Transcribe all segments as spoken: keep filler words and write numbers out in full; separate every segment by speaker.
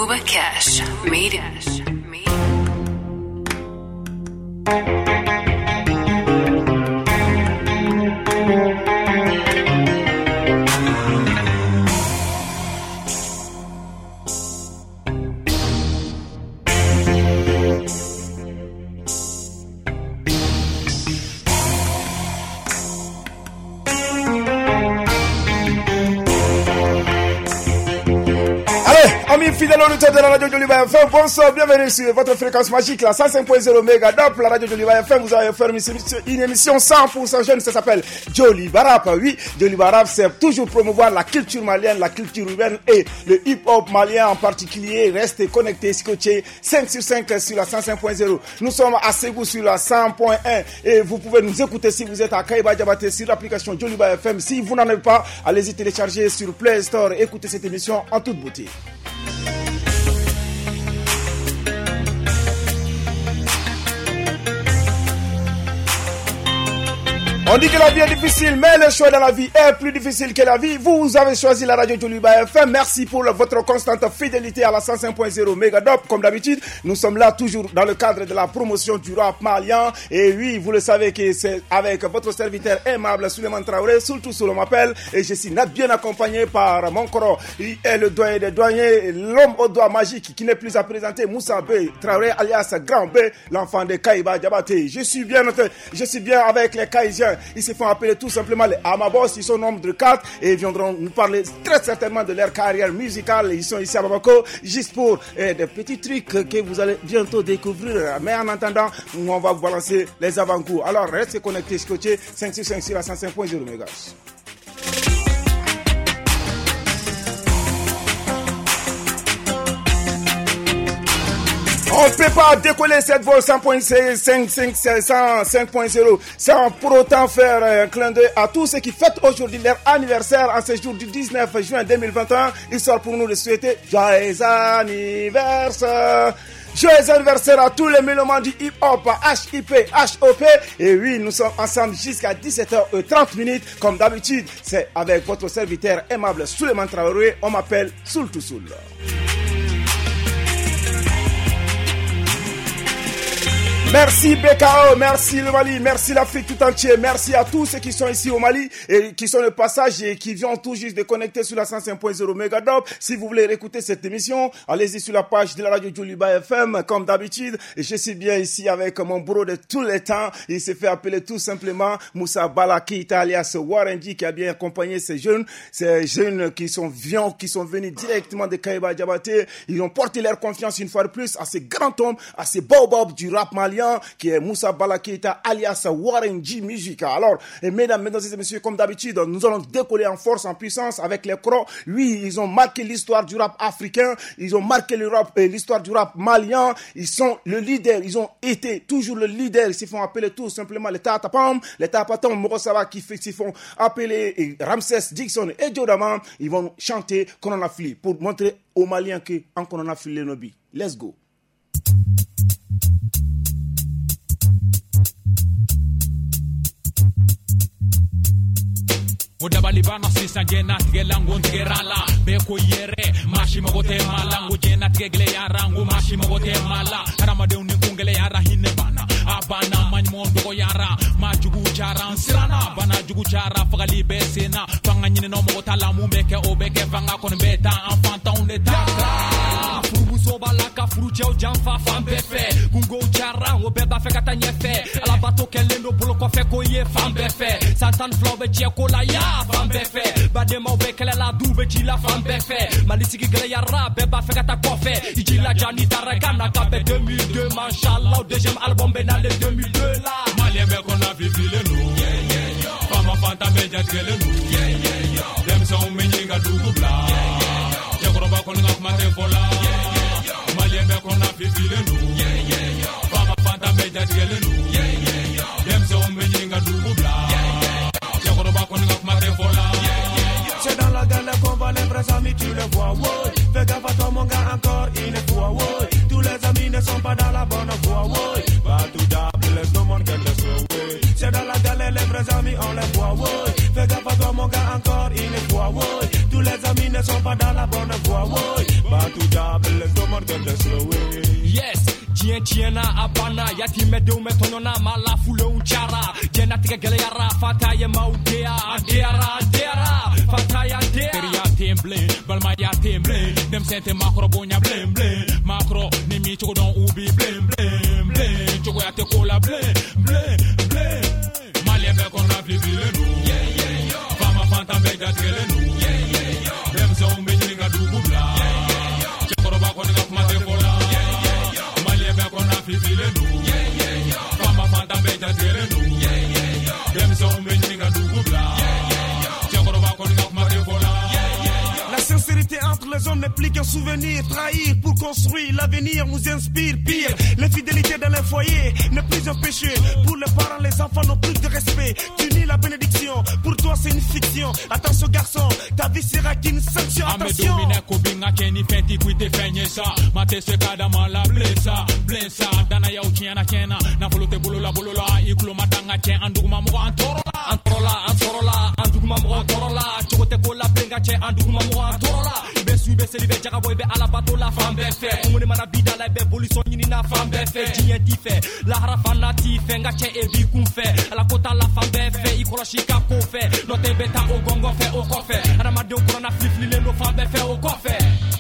Speaker 1: Uba Cash Media.
Speaker 2: Amis fidèles auditeurs de la radio Joliba F M, bonsoir, bienvenue sur votre fréquence magique, la cent cinq point zéro mégadop, la radio Joliba F M. Vous avez fait une émission cent pour cent jeune, ça s'appelle Joliba Rap. Oui, Joliba Rap, c'est toujours promouvoir la culture malienne, la culture urbaine et le hip-hop malien en particulier. Restez connectés, scotchés, cinq sur cinq sur la cent cinq point zéro. Nous sommes à Ségou sur la cent point un et vous pouvez nous écouter si vous êtes à Kaïba Diabaté sur l'application Joliba F M. Si vous n'en avez pas, allez-y télécharger sur Play Store et écoutez cette émission en toute beauté. On dit que la vie est difficile, mais le choix dans la vie est plus difficile que la vie. Vous avez choisi la radio Joliba F M. Merci pour votre constante fidélité à la cent cinq point zéro mégadop. Comme d'habitude, nous sommes là toujours dans le cadre de la promotion du rap malien. Et oui, vous le savez que c'est avec votre serviteur aimable Souleymane Traoré, surtout sous l'on m'appelle. Et je suis bien accompagné par mon coro. Il est le doyen des douaniers, l'homme au doigt magique qui n'est plus à présenter, Moussa B. Traoré alias Grand B, l'enfant de Kaïba Diabaté. Je suis bien, je suis bien avec les Kaïsiens. Ils se font appeler tout simplement les Amabos. Ils sont nombre de quatre et ils viendront nous parler très certainement de leur carrière musicale. Ils sont ici à Bamako juste pour eh, des petits trucs que vous allez bientôt découvrir. Mais en attendant, on va vous balancer les avant-goûts. Alors restez connectés, scotchés, cinq sur cinq sur la cent cinq point zéro mégas. On ne peut pas décoller cette vol cent point zéro sans pour autant faire un clin d'œil à tous ceux qui fêtent aujourd'hui leur anniversaire en ce jour du dix-neuf juin deux mille vingt et un. Il sort pour nous de souhaiter joyeux anniversaire. Joyeux anniversaire à tous les mélomanes du hip-hop, H I P, H O P. Et oui, nous sommes ensemble jusqu'à dix-sept heures trente minutes. Comme d'habitude, c'est avec votre serviteur aimable Souleymane Traoré. On m'appelle Soul to Soul. Merci B K O, merci le Mali, merci l'Afrique tout entière, merci à tous ceux qui sont ici au Mali et qui sont le passage et qui viennent tout juste de connecter sur la cent cinq point zéro mégadop. Si vous voulez réécouter cette émission, allez-y sur la page de la radio Joliba F M comme d'habitude. Et je suis bien ici avec mon bro de tous les temps. Il s'est fait appeler tout simplement Moussa Balaki alias Warenji qui a bien accompagné ces jeunes, ces jeunes qui sont viens, qui sont venus directement de Kaïba Diabaté. Ils ont porté leur confiance une fois de plus à ces grands hommes, à ces baobabs du rap malien qui est Moussa Balakita alias Warren G Musica. Alors, et mesdames, mesdames et messieurs, comme d'habitude, nous allons décoller en force, en puissance avec les crocs. Oui, ils ont marqué l'histoire du rap africain, ils ont marqué le rap, euh, l'histoire du rap malien, ils sont le leader, ils ont été toujours le leader. Ils se font appeler tout simplement les Tatapam, les Tapatam, Morosava qui se font appeler et Ramsès Dixon et Joe Daman. Ils vont chanter Kononafili pour montrer aux Maliens que en Kononafili les Nobi. Let's go.
Speaker 3: Udabali bana sisa jena tgelangu tgerala beko yere mashi mogote mala ujena tgegle yarangu mashi mogote mala ramade unikungele yara hinne bana abana manmondo yara majugu chara sirana bana jugu chara fagali besena fanganyine no mogotala mumbeke obeke fanga kon beta enfanta on est tatra fubu sobalaka frujeo jamfa fambefe gungo chara obeba fekata nyefe ala bato kelendo boloko feko ye fambefe santan flobe chekola ya fambefe badema obekele la dube chila fambefe malisiki gele ya rabe ba fekata kofe ijila jani taragana kabe deux mille deux machallah deuxième album benal deux mille deux là malien be qu'on a vivile nous yeah yeah yo fama fanta meja gele nous yeah yeah yo dem so menyinga dugu bla yeah yeah yo jagoro ba kon ngak mate fola yeah yeah yo malien be qu'on a vivile nous yeah yeah yo fama fanta meja gele nous yeah yeah yo dem so menyinga dugu bla yeah yeah yo jagoro ba kon ngak mate fola c'est dans la galère qu'on va les vrais amis tu les vois ouais fais gaffe à toi mon gars encore une fois ouais tous les amis ne sont pas dans la bonne voie ouais pas tout d'able laisse le monde qu'elle laisse ouais c'est dans la galère les vrais amis on les voit ouais fais gaffe à toi mon gars encore une fois ouais tous les amis ne sont pas dans la bonne voie ouais pas tout d'able laisse le Chiena abana yati medeu metonona mala fule unchara jena tige gele yara fataya maudea adera adera fataya adera ya temble balma ya temble dem sente makro bonya blem blem makro ni mi chogo don ubi blem blem blem chogo ya te kola blem blem blem mali be kon na fli fli no yeah yeah yo fama fanta be da tele no yeah yeah yo dem so me jinga du bubla yeah yeah yo chogo ba kon na ma te kola yeah yeah yo mali be kon na fli fli no yeah yeah yo fama fanta be da tele no yeah yeah yo dem so me jinga du bubla yeah yeah yo chogo ba kon na ma te kola.
Speaker 1: La sincérité entre les hommes n'est plus qu'un souvenir. Trahir pour construire l'avenir nous inspire. Pire, l'infidélité dans les foyers n'est plus un péché. Pour les parents, les enfants n'ont plus de respect. Tu nies la bénédiction, pour toi c'est une fiction. Attention garçon, ta vie sera qu'une sanction. Attention.
Speaker 3: Torola, ibe suibe selibe jaga boy be ala bato la femme be fe. Umune mana bida la be boluson yini na femme be fe. Jien di fe, la harafana ti fe nga che e bi kun fe. Ala kota la femme be fe, ikora shika ko fe. No te beta o gongo fe o ko fe. Ana ma de corona flifli le no femme be fe o ko fe.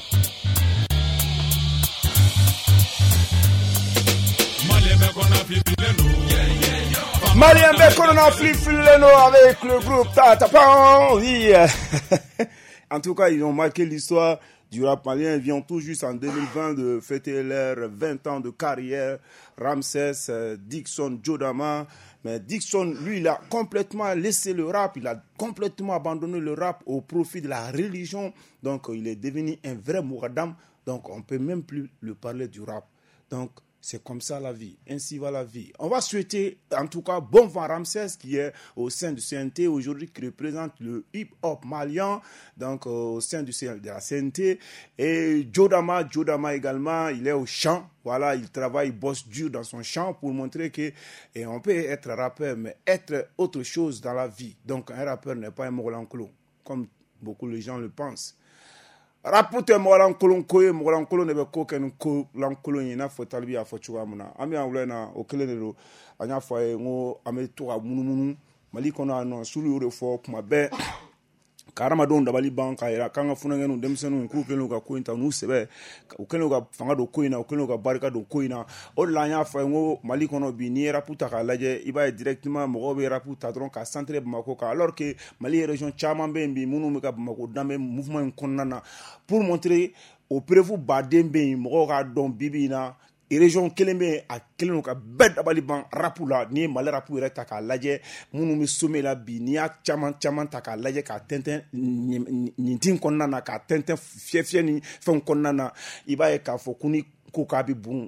Speaker 3: Malien be kona flifli le no. Yeah yeah yo.
Speaker 2: Malien be kona flifli le no avec le groupe Tata Pan. Oui. En tout cas, ils ont marqué l'histoire du rap malien. Ils viennent tout juste en deux mille vingt de fêter leurs vingt ans de carrière. Ramsès, euh, Dixon, Jodama. Mais Dixon, lui, il a complètement laissé le rap. Il a complètement abandonné le rap au profit de la religion. Donc, il est devenu un vrai mouradam. Donc, on ne peut même plus lui parler du rap. Donc, c'est comme ça la vie, ainsi va la vie. On va souhaiter en tout cas bon vent Ramsès qui est au sein du C N T aujourd'hui, qui représente le hip-hop malien, donc euh, au sein du, de la C N T. Et Jodama, Jodama également, il est au chant. Voilà, il travaille, il bosse dur dans son chant pour montrer que et on peut être rappeur, mais être autre chose dans la vie. Donc un rappeur n'est pas un Molankolo, comme beaucoup de gens le pensent. Rapute Molankolo koye Molankolo nebe ko ken ko lankolo yina fo talbi a fo chuwa muna ami awle na okelelo anya fo e ngo ame to amununu mali kono ano sulu yore fo kuma be karama don dabali banka ira kanga funa ngenu demsenu ku kenu ka ko inta nu sebe ukenu ka fanga do koina ukenu ka barika do koina o la nya fo ngo mali kono bi ni raputa ka laje iba directement mo be raputa dron ka centre Bamako ka alors que mali région chama mbembi munu me ka Bamako dambe mouvement konnana pour montrer au prévu badembe mo ka don bibina et région kelembe a keleno ka bed abali ban rapula ni mal rapu reta ka laje munu mi sommet la bi ni a chaman chaman ta ka laje ka tenten ni tin konnana ka tenten fiefie ni fon konnana iba e ka fo kuni Kokabi bon,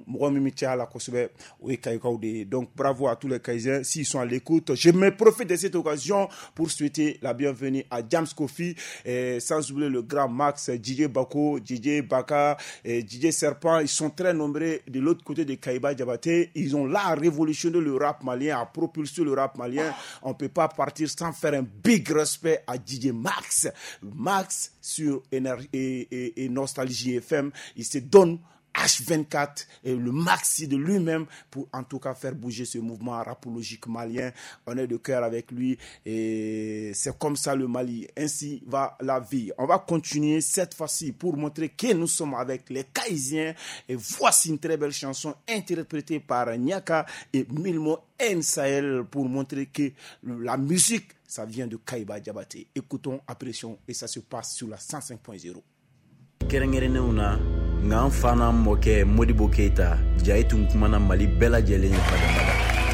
Speaker 2: donc bravo à tous les Kaisiens s'ils sont à l'écoute. Je me profite de cette occasion pour souhaiter la bienvenue à James Kofi, et sans oublier le grand Max, D J Bako, D J Baka, et D J Serpent. Ils sont très nombreux de l'autre côté de Kaiba Diabaté. Ils ont là révolutionné le rap malien, à propulser le rap malien. On ne peut pas partir sans faire un big respect à D J Max. Max sur Énergie et, et, et Nostalgie F M. Il se donne H vingt-quatre et le maxi de lui-même pour en tout cas faire bouger ce mouvement rapologique malien. On est de cœur avec lui et c'est comme ça le Mali. Ainsi va la vie. On va continuer cette fois-ci pour montrer que nous sommes avec les Kaisiens et voici une très belle chanson interprétée par Nyaka et Milmo N Sahel pour montrer que la musique ça vient de Kaiba Diabaté. Écoutons, apprécions et ça se passe sur la cent cinq point zéro.
Speaker 4: Kerengereneuna nga fana moke Modibo Keita jaitu kumana Mali bela jelen fada fada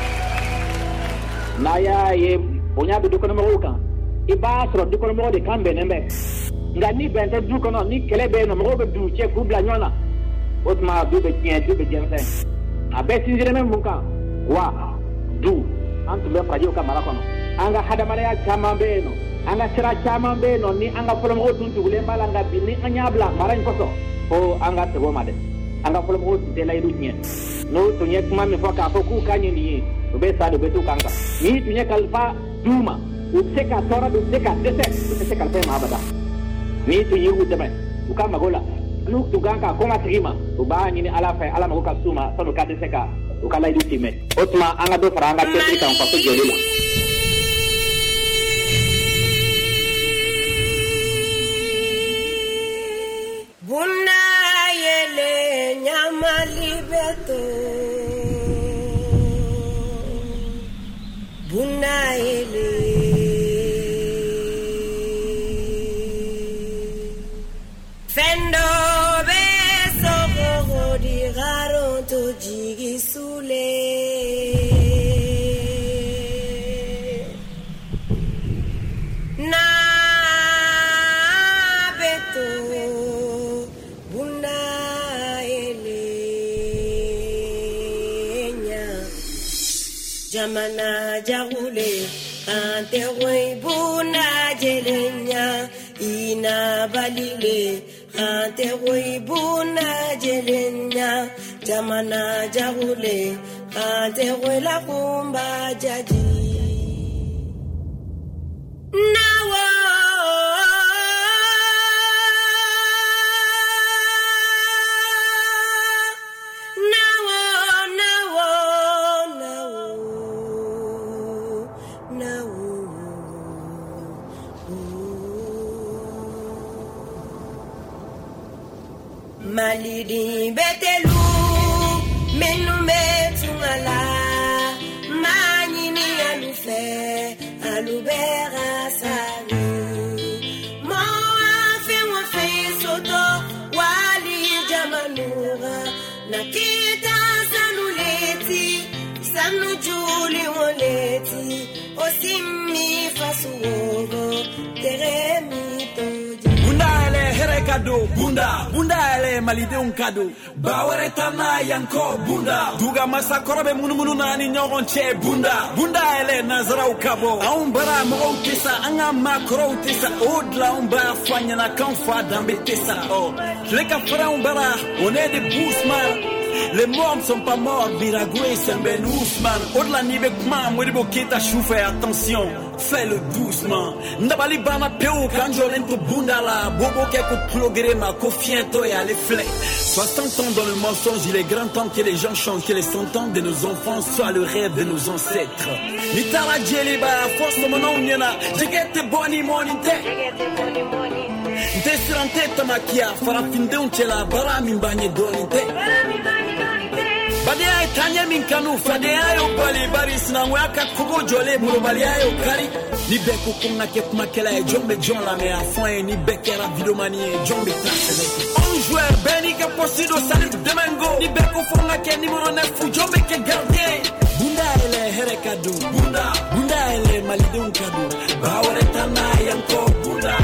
Speaker 5: na ya ye onya be dukono mo kan iba sro dukono mo de kambe nembe nga ni bente dukono ni kelebe no mo be du che kubla nyona otma du be tien du be jense abe sinjire men muka wa du antu le prajo kamara kono anga hada mara chama beno anga sira chama beno ni anga folo mo dun tugule mbala nga bini anya bla mara nkoso o anga tego made anga folo mo de la idu nyen no to nyek mami foka foku kanyi ni be sa do betu kanga ni to nyek alfa duma u seka tora do seka dese u seka alfa ma bada ni to yiwu de ba u kama gola nous tu ganka konga trima tu ba ni ala fa ala no ka suma sanu ka te seka u kala di time otma anga do faranga te ka fa to jeli la
Speaker 6: buna yele nyamali beto buna yele fendo beso go di garo to jigi sule na beto buna elenya jamana jagule ante wei buna jelenya ina balile ante wei buna jelenya jamana jagule ante wei la kumba jaji nawo nawo nawo nawo nawo malidi betelu menu metungala manini alufe alubera sali mo afe mo fe soto wali jamanura nakita sanuleti sanujuli woleti osimi fasuogo teremi toji
Speaker 7: bunda ele here kado bunda bunda ele malide un kado bawere tana yanko bunda duga masa korobe munu munu nani nyogon che bunda bunda ele nazara ukabo aun bara mo tisa anga makro tisa odla un ba fanya na kanfa dambe tisa oh leka fara un bara on est des bousman. Les morts ne sont pas morts, Biragoué, c'est Ben Ousmane. Au-delà nibe kma, Moribo Keta choufe, attention, fais-le doucement. Ndabali bana peo, kanjolento bundala, bobo keko plogere ma kofiento et à l'efflet. soixante ans dans le mensonge, il est grand temps que les gens changent, que les cent ans de nos enfants soient le rêve de nos ancêtres. Nitara djeliba, force de mon onyena, jegete boni monite. Desirante tamakia, farafinde unchela, bara mimbanye donite. Badia tanya minkanu fadea yo bali baris na waka kubo jole buru balia yo kari ni beko kunga ke kumakela e jombe jon la me afon ni bekera videomani e jombe trace on joueur beni ke possido salut demengo ni beko fonga ke numéro neuf jombe ke gardien bunda ele here kadu bunda bunda ele malide un kadu bawre tana yanko bunda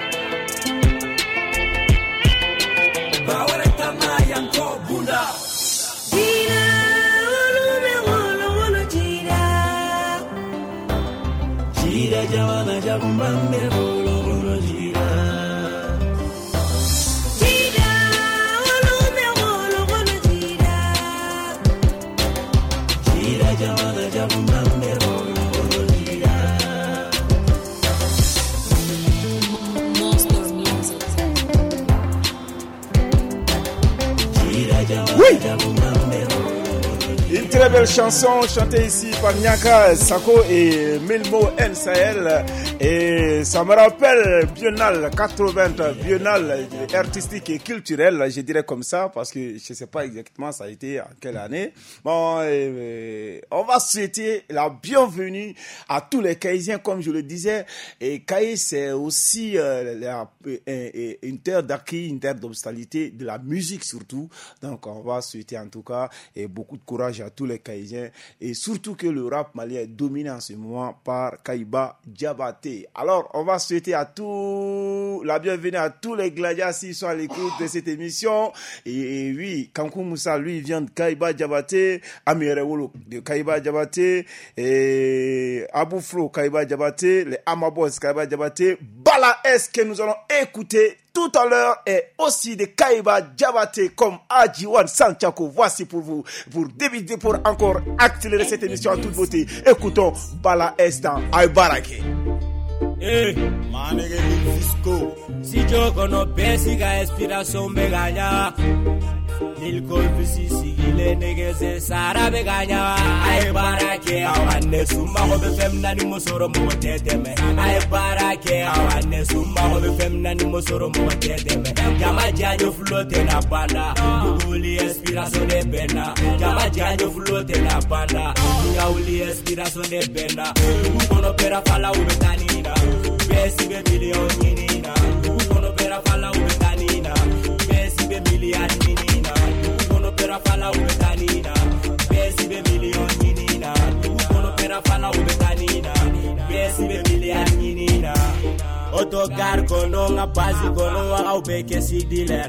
Speaker 7: bawre tana yanko bunda Gira jawana jabumbambe bolo bolo gira Gira olume bolo bolo gira Gira jawana jabumbambe bolo bolo gira Monster music Gira jawana jabumbambe
Speaker 2: Une très belle chanson chantée ici par Nyaka Sako et Milmo N Sahel. Et ça me rappelle Biennale quatre-vingts, Biennale artistique et culturelle, je dirais comme ça, parce que je ne sais pas exactement ça a été en quelle année. Bon, euh, on va souhaiter la bienvenue à tous les Caïsiens, comme je le disais. Et Caïs, c'est aussi euh, la, euh, une terre d'acquis, une terre d'hospitalité, de la musique surtout. Donc, on va souhaiter en tout cas et beaucoup de courage à tous les Caïsiens et surtout que le rap malien est dominé en ce moment par Kaiba Diabaté. Alors, on va souhaiter à tous la bienvenue à tous les gladiateurs qui sont à l'écoute de cette émission. Et, et oui, Kankou Moussa, lui, vient de Kaiba Diabaté, Amirewolo de Kaiba Diabaté, et Abou Flo Kaiba Diabaté, les Amabos Kaiba Diabaté, Bala S que nous allons écouter tout à l'heure est aussi de Kaiba Diabaté comme Adjiwan Santiako. Voici pour vous, pour débuter, pour encore accélérer cette émission en toute beauté. Écoutons Bala S dans Aibarake.
Speaker 8: Hey, my nigga Fisco. Si gioco no pesiga ispirazione begagna il colpo si sigile nege se sara begagna ai barake awanne summa ho be femna ni mosoro mo teteme ai barake awanne summa ho be femna ni mosoro mo teteme jama jajo flotte na banda uli ispirazione bena jama jajo flotte na banda uli ispirazione bena ukono pera fala ubetanina besi be milioni nina ukono pera fala ubetanina besi be milioni nina ukono pera fala ubetanina besi be milioni nina ukono pera fala ubetanina besi be milioni nina autogar kono nga basi kono wa ubeke si dealer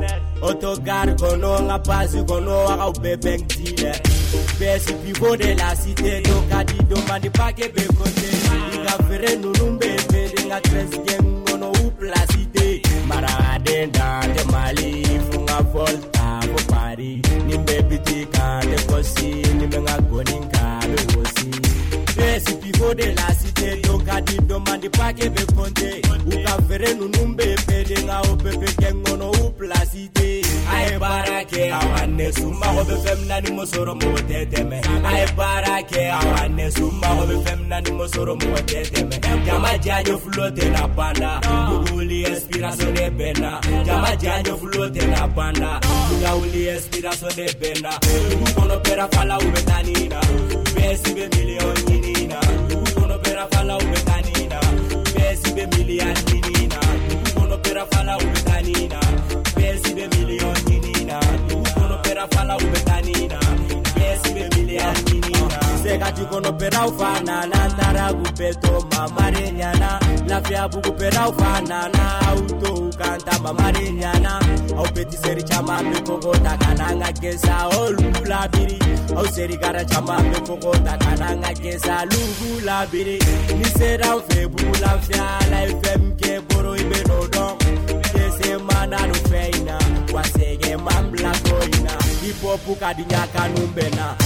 Speaker 8: autogar kono nga basi kono wa ubebe dealer besi pivo de la cité do kadi do mandi pake be kote iga fere nulumbe be nga tres gengono u placité marade de Mali funga volta po Paris nimbe bitika de kosi nimbe nga goninga be wosi besi pivo de la cité do kadi do mandi pake be konte uka fere nunumbe be nga opepe gengono u placité ay barake awanne summa ho be femna ni mosoro mo teteme ay barake awanne summa ho be femna ni mosoro mo teteme jama jajo flotte na banda uli inspirazione bena jama jajo flotte na banda uli inspirazione bena ukono pera fala ubetanina besi be milioni nina ukono pera fala ubetanina besi be milioni nina ukono pera fala ubetanina besi be milioni nina ukono pera fala ubetanina besi be milioni nina seka tikono pera ufana na taragu peto mamare nyana lafia bugu pera ufana na auto ukanta mamare nyana au peti seri chama me koko takananga kesa olu labiri au seri gara chama me koko takananga kesa lugu labiri ni sera febu lafia la fm ke boro ibe no don kese mana no feina wasege mambla koina hip-hop kadinya kanumbena.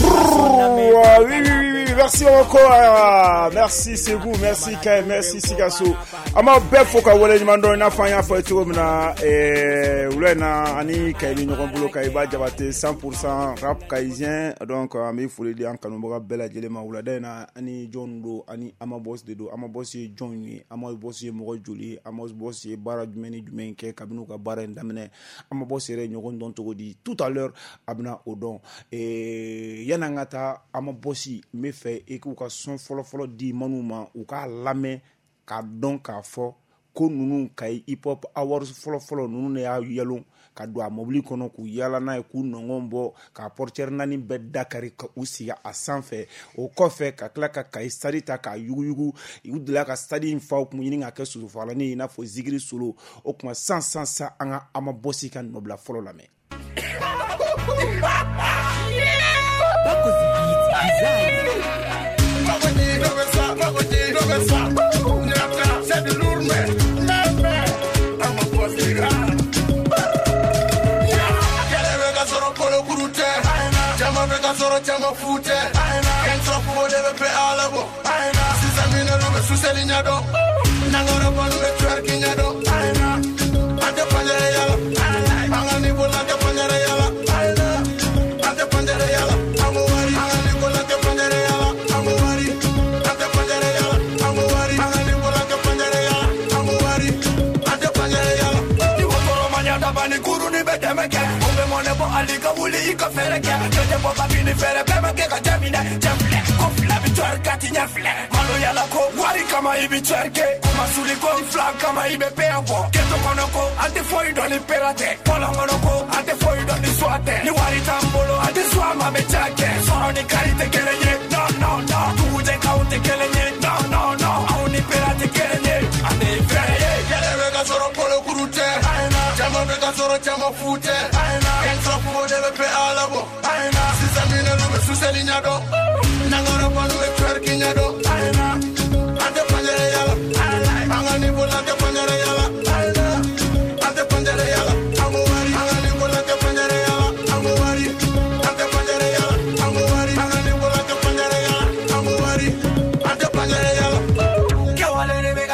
Speaker 2: Oui, oui, oui, oui, merci encore. Merci, c'est vous. Merci, Kay. Merci, Sigasso. Ama befo ka wole nyimando na fanya fo etugo na eh ulena ani Kay ni ngombulo Kay ba jabate cent pour cent rap kaisien. Donc ami fule di an kanomboga bela jele ma ulada na ani jondo ani ama boss de do ama boss ye joini ama boss ye mo joli ama boss ye bara jumeni jumenke kabinu ka bara ndamene ama boss re nyogon don togo di tout à l'heure abna odon et yanangata ama bossi me fait et ku ka son folo folo di manuma u ka lame ka don ka fo ko nunu kai hip hop awards folo folo nunu ne ya yelon ka do amobli kono ku yala na ku nongombo ka porter nani bedda kari ka usiya asanfe o kofe ka klaka ka istarita ka yugu yugu udla ka stadi infa ku yini nga kesu fala ni na fo zigiri solo o kuma sans sans sa anga ama bossi kan nobla folo lame.
Speaker 9: Alika wuli ika fere ke Jote boba bini fere Bema ke ka jamine Jamle Kofla bitwer kati nyafle Malo yala ko Wari kama ibi twerke Kuma suli ko Flag kama ibe pea ko Keto kono ko Ante foi doni perate Pola kono ko Ante foi doni swate Ni wari tambolo Ante swama me chake Soro ni karite kele nye No no no Tuuje kaunte kele nye No no no Au ni perate kele nye Ante fere ye Kele weka soro polo kurute Chama weka soro chama fute debe pe alabo aina sisa mine lube suseli nyado nangoro ponu e twerki nyado aina ante panjere yala anga ni bola te panjere yala aina ante panjere yala amuwari anga ni bola te panjere yala amuwari ante panjere yala amuwari anga ni bola te panjere yala amuwari ante panjere yala ke wale ne mega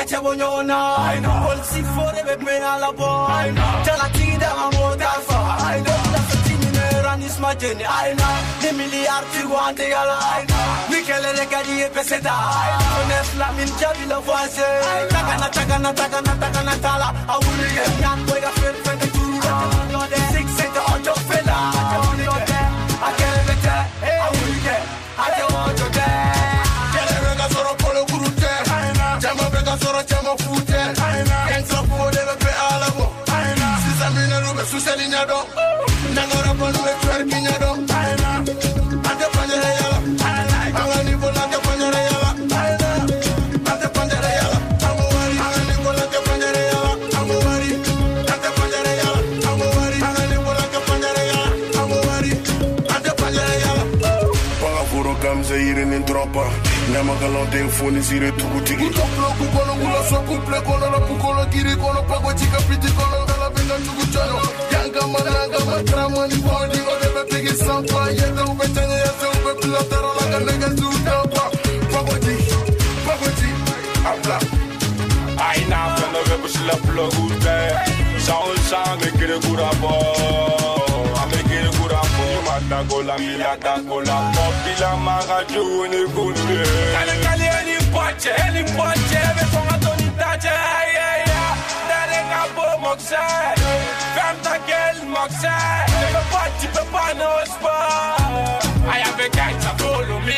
Speaker 9: acha bonyona I know all si fore be me ala boy tala tinda amota fa I know la fatimine ranis majeni I know de miliardi guante gala I know Michele le cadi e peseta I know nesla min jabi la voise takana takana takana takana tala awuri yan boy ga fer fer de turu six set on your fella I can't let that awuri ke I don't want to die kele rega soro polo kurute chama bega soro chama fute kenso fode be alabo sisa mina rube suselinya do nangora polo be twerkinya do ate panjere yala angani bola ate panjere yala ate panjere yala amwari angani bola ate panjere yala amwari ate panjere yala amwari angani bola ate panjere yala amwari ate panjere yala panga furo kamze irin in tropa Nama galon ding phone is here to tigi. Kuplo kukono gula so kuple kono la pukono kiri kono pago chika piti kono gala benga tugu chano. Yanga mananga matrama ni body o debe pigi sampa yete ube tanya yete ube pilotero la kanega zuda pa. Pago chi, pago chi, apla. Aina fena vebo sila plugute. Sao sao me kire kurabo. Ame kire kurabo. Mata gola mila da gola popila maga juni kunde. Kale kale ni poche, ni poche, me ponga toni tache, yeah yeah. Dale capo moxe, femme ta gueule moxe. Me poche pe pas no sport. I have a guy to follow me.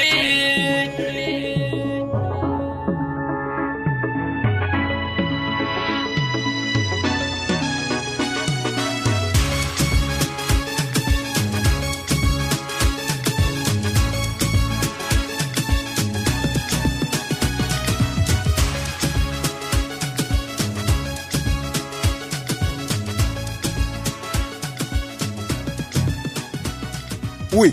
Speaker 2: Oui.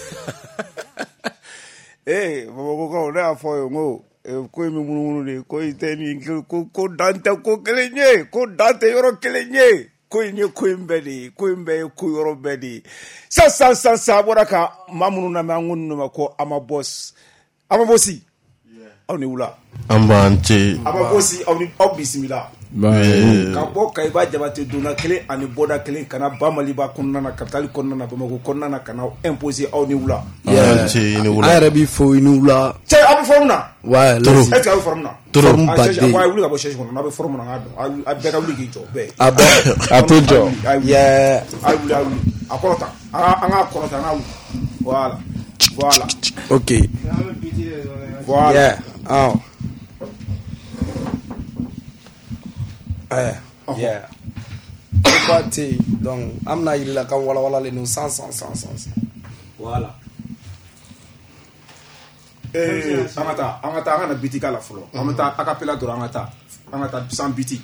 Speaker 2: Eh, ko na fo ngo ko mi munu de ko iteni ko ko dante ko kelenye ko dante yoro kelenye ko nye ko mbedi ko mbe ko yoro bedi sa sa sa sa boraka mamunu na mangunu ma ko ama boss ama bossi on est où là
Speaker 10: ambanche
Speaker 2: ama bossi on est au bismillah ka bo kay ba jabate duna kele ani boda kele kana ba maliba kunna na capital kunna na bamako kunna na kana imposer au ni wula
Speaker 10: ambanche ni wula
Speaker 11: arabi fo ni wula
Speaker 2: che abu formuna
Speaker 11: wa
Speaker 2: est-ce que abu formuna
Speaker 11: form bade
Speaker 2: wa wuli ka bo cheche kunna na be formuna ngado a be ka wuli ki jo be
Speaker 11: aba atojo yeah
Speaker 2: a wuli a wuli akorota anga akorota na wuli voilà voilà
Speaker 11: OK
Speaker 2: voilà
Speaker 11: yeah oh Eh, yeah. Parti. Donc, amna il la kan wala wala le nous sans sans sans sans.
Speaker 2: Voilà. Eh, amata, amata ngana bitika la folo. Amata akapela dora amata. Amata sans biti.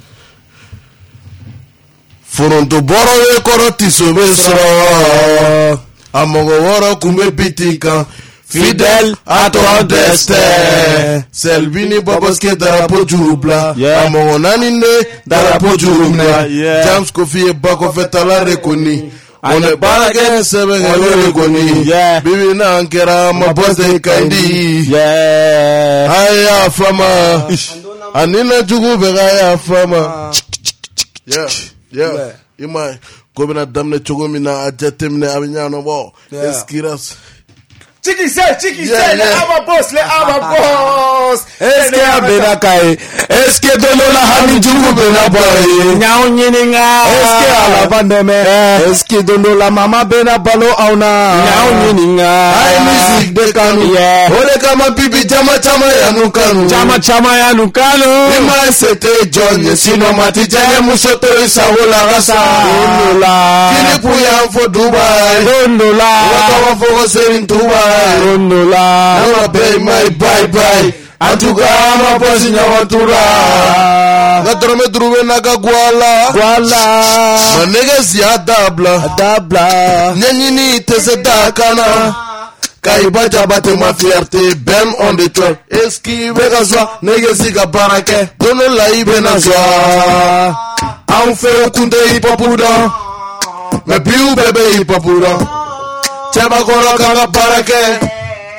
Speaker 10: Foronto boro e koroti somesro. Amogo woro kume bitika. Fidèle à ton destin. Selvini Boboske darapo jurubla. Amongo nanine darapo jurubla. James Kofi e bako fetala rekoni. On est baragain sebe galo rekoni. Bibi na ankera ma boss de kandi. Aya fama. Anina jugu bega ya fama. Yeah, yeah. Imai kobina damne chugomina ajatemne abinyano bo. Eskiras.
Speaker 2: Chiki say, Chiki say, le ama boss, le ama boss.
Speaker 11: Est-ce que abena kai? Est-ce que dolola hani jugu bena boy? Nyao nyininga. Est-ce que ala bandeme? Est-ce que dolola mama bena balo auna? Nyao nyininga.
Speaker 10: Ay music de kanu. Ole kama pipi chama chama ya nukanu.
Speaker 11: Chama chama ya nukanu.
Speaker 10: Ima sete John sino mati jane musoto isawola rasa.
Speaker 11: Dolola.
Speaker 10: Filipu ya mfo Dubai.
Speaker 11: Dolola.
Speaker 10: Waka wafo serin Dubai.
Speaker 11: Dolola.
Speaker 10: Nama pay my bye bye. Atuga ama posi nyawatura. Gatrome druwe naga guala.
Speaker 11: Guala.
Speaker 10: Manega siya dabla.
Speaker 11: Dabla.
Speaker 10: Nyanyini tese dakana. Kaiba jabate ma fierté. Bem on the track. Eski vega zwa. Nege siga barake. Dono la ibe na zwa. Anfe kunde hipopuda. Me piu bebe hipopuda. Cheba koro kanga barake.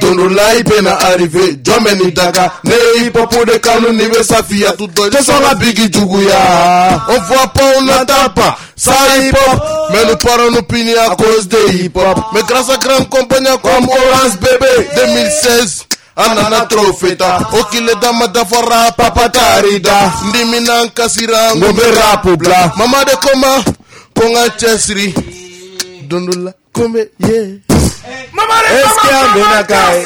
Speaker 10: Dondula ipena arrivé, Jomeni Daga, ne hip hop de Kano ni be Safia tout doit. Je sens la bigi Juguya. On voit pas, on n'entend pas. Ça hip hop, mais nous parlons nos opinions à cause de hip hop. Mais grâce à grandes compagnies comme Orange Bébé, deux mille seize. Anana trofeta, okile dama dafara papatarida. Ndimina nkasira ngombe rapubla. Mama de koma, konga chesri. Dondula kombe, yeah.
Speaker 2: Maman, est-ce qu'il y a un Benakai?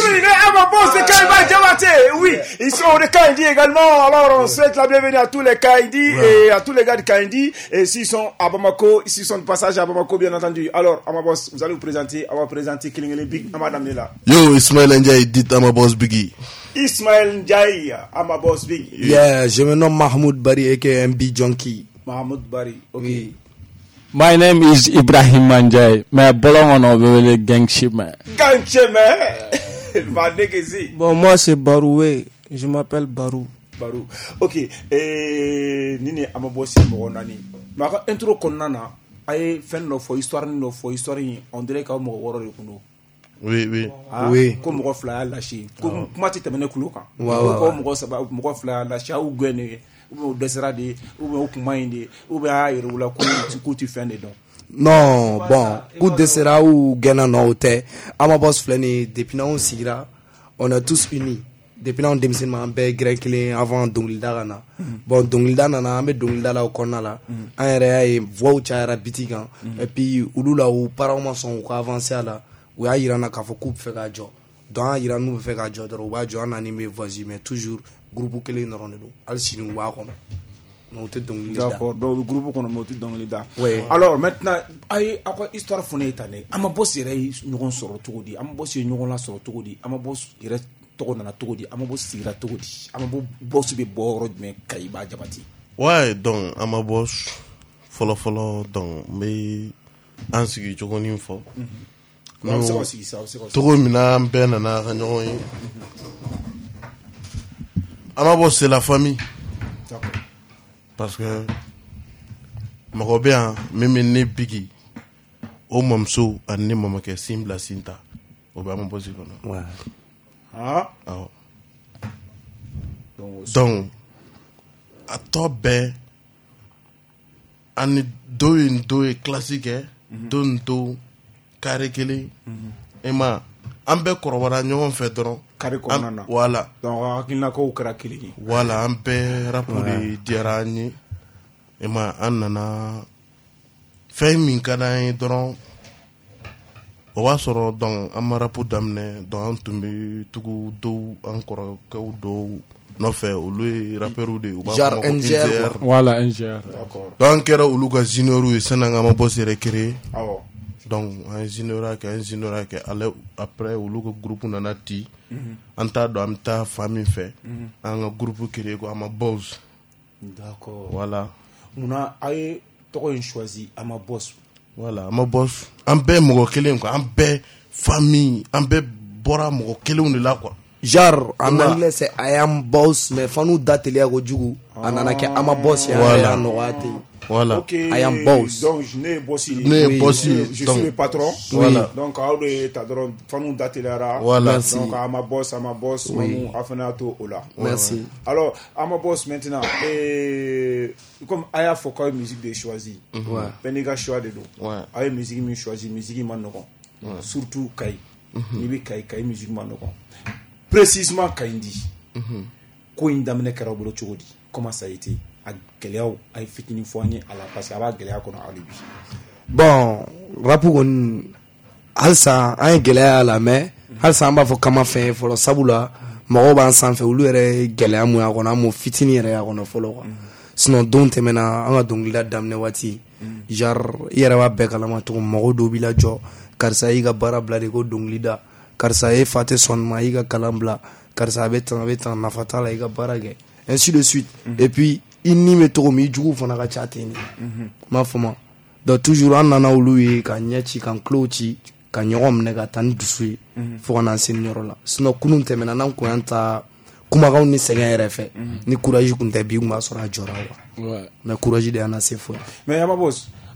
Speaker 2: Oui, ils sont des Kaindi également. Alors, on souhaite la bienvenue à tous les Kaindi ouais. et à tous les gars de Kaindi. Et s'ils sont à Bamako, s'ils sont de passage à Bamako, bien entendu. Alors, Amaboss, vous allez vous présenter. On va présenter Kilingele Big Amadame Nela.
Speaker 10: Yo, Ismaël Ndiaye, dit Amaboss Biggie.
Speaker 2: Ismaël Ndiaye, Amaboss Biggie.
Speaker 11: Yeah, je me nomme Mahmoud Bari, aka M B Junkie.
Speaker 2: Mahmoud Bari, ok.
Speaker 11: Oui.
Speaker 12: My name is Ibrahim Manjay. Mais bolon on veut gangship man.
Speaker 2: Gangship man. Va déguiser.
Speaker 13: Bon, moi c'est Baroué. Je m'appelle Barou.
Speaker 2: Barou. Ok. Et nini Amaboss Moronani. Maka intro konana. Aye fen no for histoire no for histoire on dirait ka mo woro kuno.
Speaker 10: Oui oui.
Speaker 2: Ah,
Speaker 11: oui.
Speaker 2: Comme mo fla lâché. Comme comment tu te mènes kuloka.
Speaker 11: Comme
Speaker 2: mo saba mo fla lâché ou gwene. Ou desera de ou kumainde ou ba ayre wala ko ko tu fais dedans.
Speaker 11: Non, bon, coup desera ou gena no te. Amaboss flani depuis na on sigira, on a tous unis. Depuis na on demsin ma be grec clé avant Dongilda kana. Bon Dongilda na ambe Dongilda la okona la. Un ay voix ou chara bitigan et puis ulula ou parama son ko avancer là. Ou ya irana ka fo coupe fait ka jo. Dans irana nous fait ka jo do ba jo na animé voici mais toujours groupe kele no rondo al sinu wa ko no te Dongilda.
Speaker 2: D'accord, donc le groupe qu'on a monté Dongilda.
Speaker 11: Oui.
Speaker 2: Alors maintenant ay akwa histoire fone tane Amaboss yere ñugon soro togodi Amaboss ñugon la soro togodi Amaboss yere togo na togodi Amaboss sira togodi Amaboss be boro me kayba jabati.
Speaker 10: Ouais, donc Amaboss follow follow donc mais ansigi jogoni fo.
Speaker 2: Non, c'est aussi ça, c'est aussi.
Speaker 10: Togo mina mbena na kanyo. Amaboss c'est la famille.
Speaker 2: D'accord.
Speaker 10: Parce que mako bien même ne bigi o mamso anne mama ke simla sinta o ba Amaboss ko.
Speaker 11: Ouais.
Speaker 2: Ah.
Speaker 10: Ah. Donc à tobe ani do in do classique eh don do karekele ema ambe korobara ñogon fe doron
Speaker 2: kare ko nana
Speaker 10: voilà
Speaker 2: donc hakilna ko kara kilini
Speaker 10: voilà ambe rapuli diarani ema anana fe min kana doron o wa soro donc amara pour damne donc tumbi tugu do encore ko do no fait olu rapperu de ou ba
Speaker 11: genreNger
Speaker 12: voilàNger
Speaker 2: d'accord
Speaker 10: donc era olu ga junior senanga Amaboss recréer
Speaker 2: ah bon.
Speaker 10: Donc un junior que un junior que après olu ko groupe nana ti anta do amta famille fait un groupe créé ko Amaboss.
Speaker 2: D'accord.
Speaker 10: Voilà.
Speaker 2: On a ay to choisi Amaboss.
Speaker 10: Voilà, Amaboss ambe mo kelen ko ambe famille ambe bora mo kelen de là quoi.
Speaker 11: Genre en anglais c'est I am boss mais faut nous d'atelier go jugu anana ke Amaboss ya
Speaker 10: voilà.
Speaker 11: no ati.
Speaker 10: Voilà.
Speaker 2: Okay.
Speaker 11: I am boss.
Speaker 2: Donc je n'ai bossy.
Speaker 10: Ne oui. bossy.
Speaker 2: Je, je
Speaker 10: donc,
Speaker 2: suis le patron.
Speaker 10: Voilà.
Speaker 2: Donc aure tadron fanu datelera.
Speaker 10: Voilà.
Speaker 11: Merci.
Speaker 2: Donc Amaboss Amaboss
Speaker 11: oui.
Speaker 2: mamu afanato ola.
Speaker 11: Merci.
Speaker 2: Ouais. Alors Amaboss maintenant et comme aya faut quoi musique de choisi.
Speaker 11: Ouais.
Speaker 2: Beniga choix de do.
Speaker 10: Ouais.
Speaker 2: Aya musique mi choisi musique man non. Surtout kai. Ni bi kai kai musique man non. Précisément Kaindi. Mhm. Ko indamne karabolo chogodi. Comment ça a été? A gelew ay fitini foñi ala parce que aba geleya kono alibi.
Speaker 11: Bon, rapu kon halsa ay geleya la mais halsa amba fo kama fe folo sabula mago ban sanfɛ olu yɛrɛ gɛlɛya mun y'a kɔnɔ an m'o fitini yɛrɛ y'a kɔnɔ fɔlɔ quoi sinon don tɛmɛna an ka dɔnkilida daminɛ waati genre i yɛrɛ b'a bɛɛ kalama cogo mɔgɔ dɔw b'i lajɔ karisa y'i ka baara bila de ko dɔnkilida karisa ye fa tɛ sɔn ma y'i ka kalan bila karisa a bɛ tan a bɛ tan nafa t'a la i ka baara kɛ ainsi de suite et puis i ni bɛ cogo min i jugu fana ka ca ten de m'a faamu donc toujours an nana olu ye ka ɲɛ ci ka tulo ci ka ɲɔgɔn minɛ ka taa ni dusu ye fo ka na se nin yɔrɔ la sinon kunun tɛmɛna n'an kun y'an ta kumakanw ni sɛgɛn yɛrɛ fɛ ni courage kun tɛ bi kun b'a sɔrɔ a jɔra quoi mais courage de y'an lase fo
Speaker 2: mais Amaboss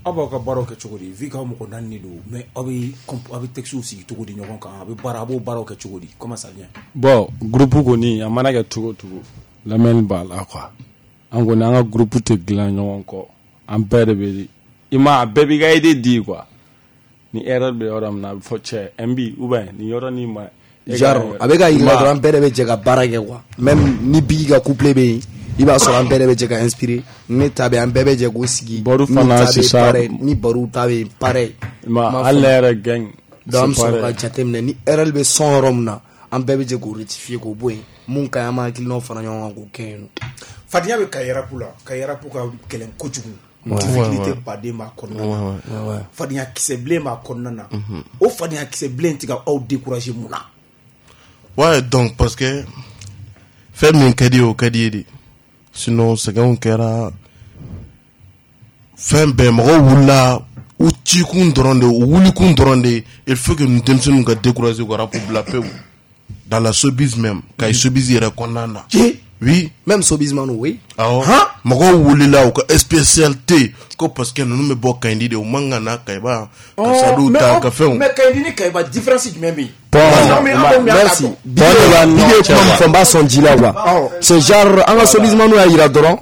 Speaker 2: abaw ka baaraw kɛ cogo di vi ka mɔgɔ naani don mais aw bɛ aw bɛ textes sigi cogo di ɲɔgɔn kan a bɛ baara a b'o baaraw kɛ cogo di comment ça vient
Speaker 12: bon groupe kɔni a mana kɛ cogo cogo lamɛnni b'a la quoi an kɔni an ka groupe tɛ dilan ɲɔgɔn kɔ an bɛɛ de bɛ i ma a bɛɛ b'i ka idée di quoi ni erreur bɛ yɔrɔ min na a bɛ fɔ cɛ M B ou bien ni yɔrɔ ni ma
Speaker 11: genre a bɛ ka yira dɔrɔn an bɛɛ de bɛ jɛ ka baara kɛ quoi même ni Biggi ka couple bɛ yen i b'a sɔrɔ an bɛɛ de bɛ jɛ ka inspirer ne ta bɛ an bɛɛ bɛ jɛ k'o sigi
Speaker 12: Baru fana sisan
Speaker 11: ni Baru ta bɛ pareil
Speaker 12: ma ale yɛrɛ gang
Speaker 11: donc an bɛ sɔrɔ ka jateminɛ ni erreur bɛ sɔn yɔrɔ min na an bɛɛ bɛ jɛ k'o rectifier k'o bɔ yen mun ka ɲi an ma hakilinaw fara ɲɔgɔn kan k'o kɛ yen nɔ
Speaker 2: fadenya bɛ Kayi rap la Kayi rap ka gɛlɛn kojugu difficulté baden b'a kɔnɔna na fadenya kisɛ bilen b'a kɔnɔna na o fadenya kisɛ bilen tɛ ka aw décourager mun na
Speaker 10: ouais donc parce que fɛn min ka di o ka di ye de sinon sɛgɛnw kɛra fɛn bɛɛ mɔgɔw wulila u cikun dɔrɔn de u wulikun dɔrɔn de il faut que nous denmisɛnninw ka décourager ka rap bila pewu dans la showbiz même Kayi showbiz yɛrɛ kɔnɔna na oui
Speaker 11: même showbiz man oui
Speaker 10: awɔ mɔgɔw wulila u ka spécialité ko parce que ninnu bɛ bɔ Kayindi de u man ka na Kayiba ka sadiw ta ka fɛnw
Speaker 2: mais Kayindi ni Kayiba différence jumɛn bɛ yen
Speaker 11: merci Biggi ye kuma min fɔ n b'a sɔn ji la quoi c'est genre an ka showbiz man y'a yira dɔrɔn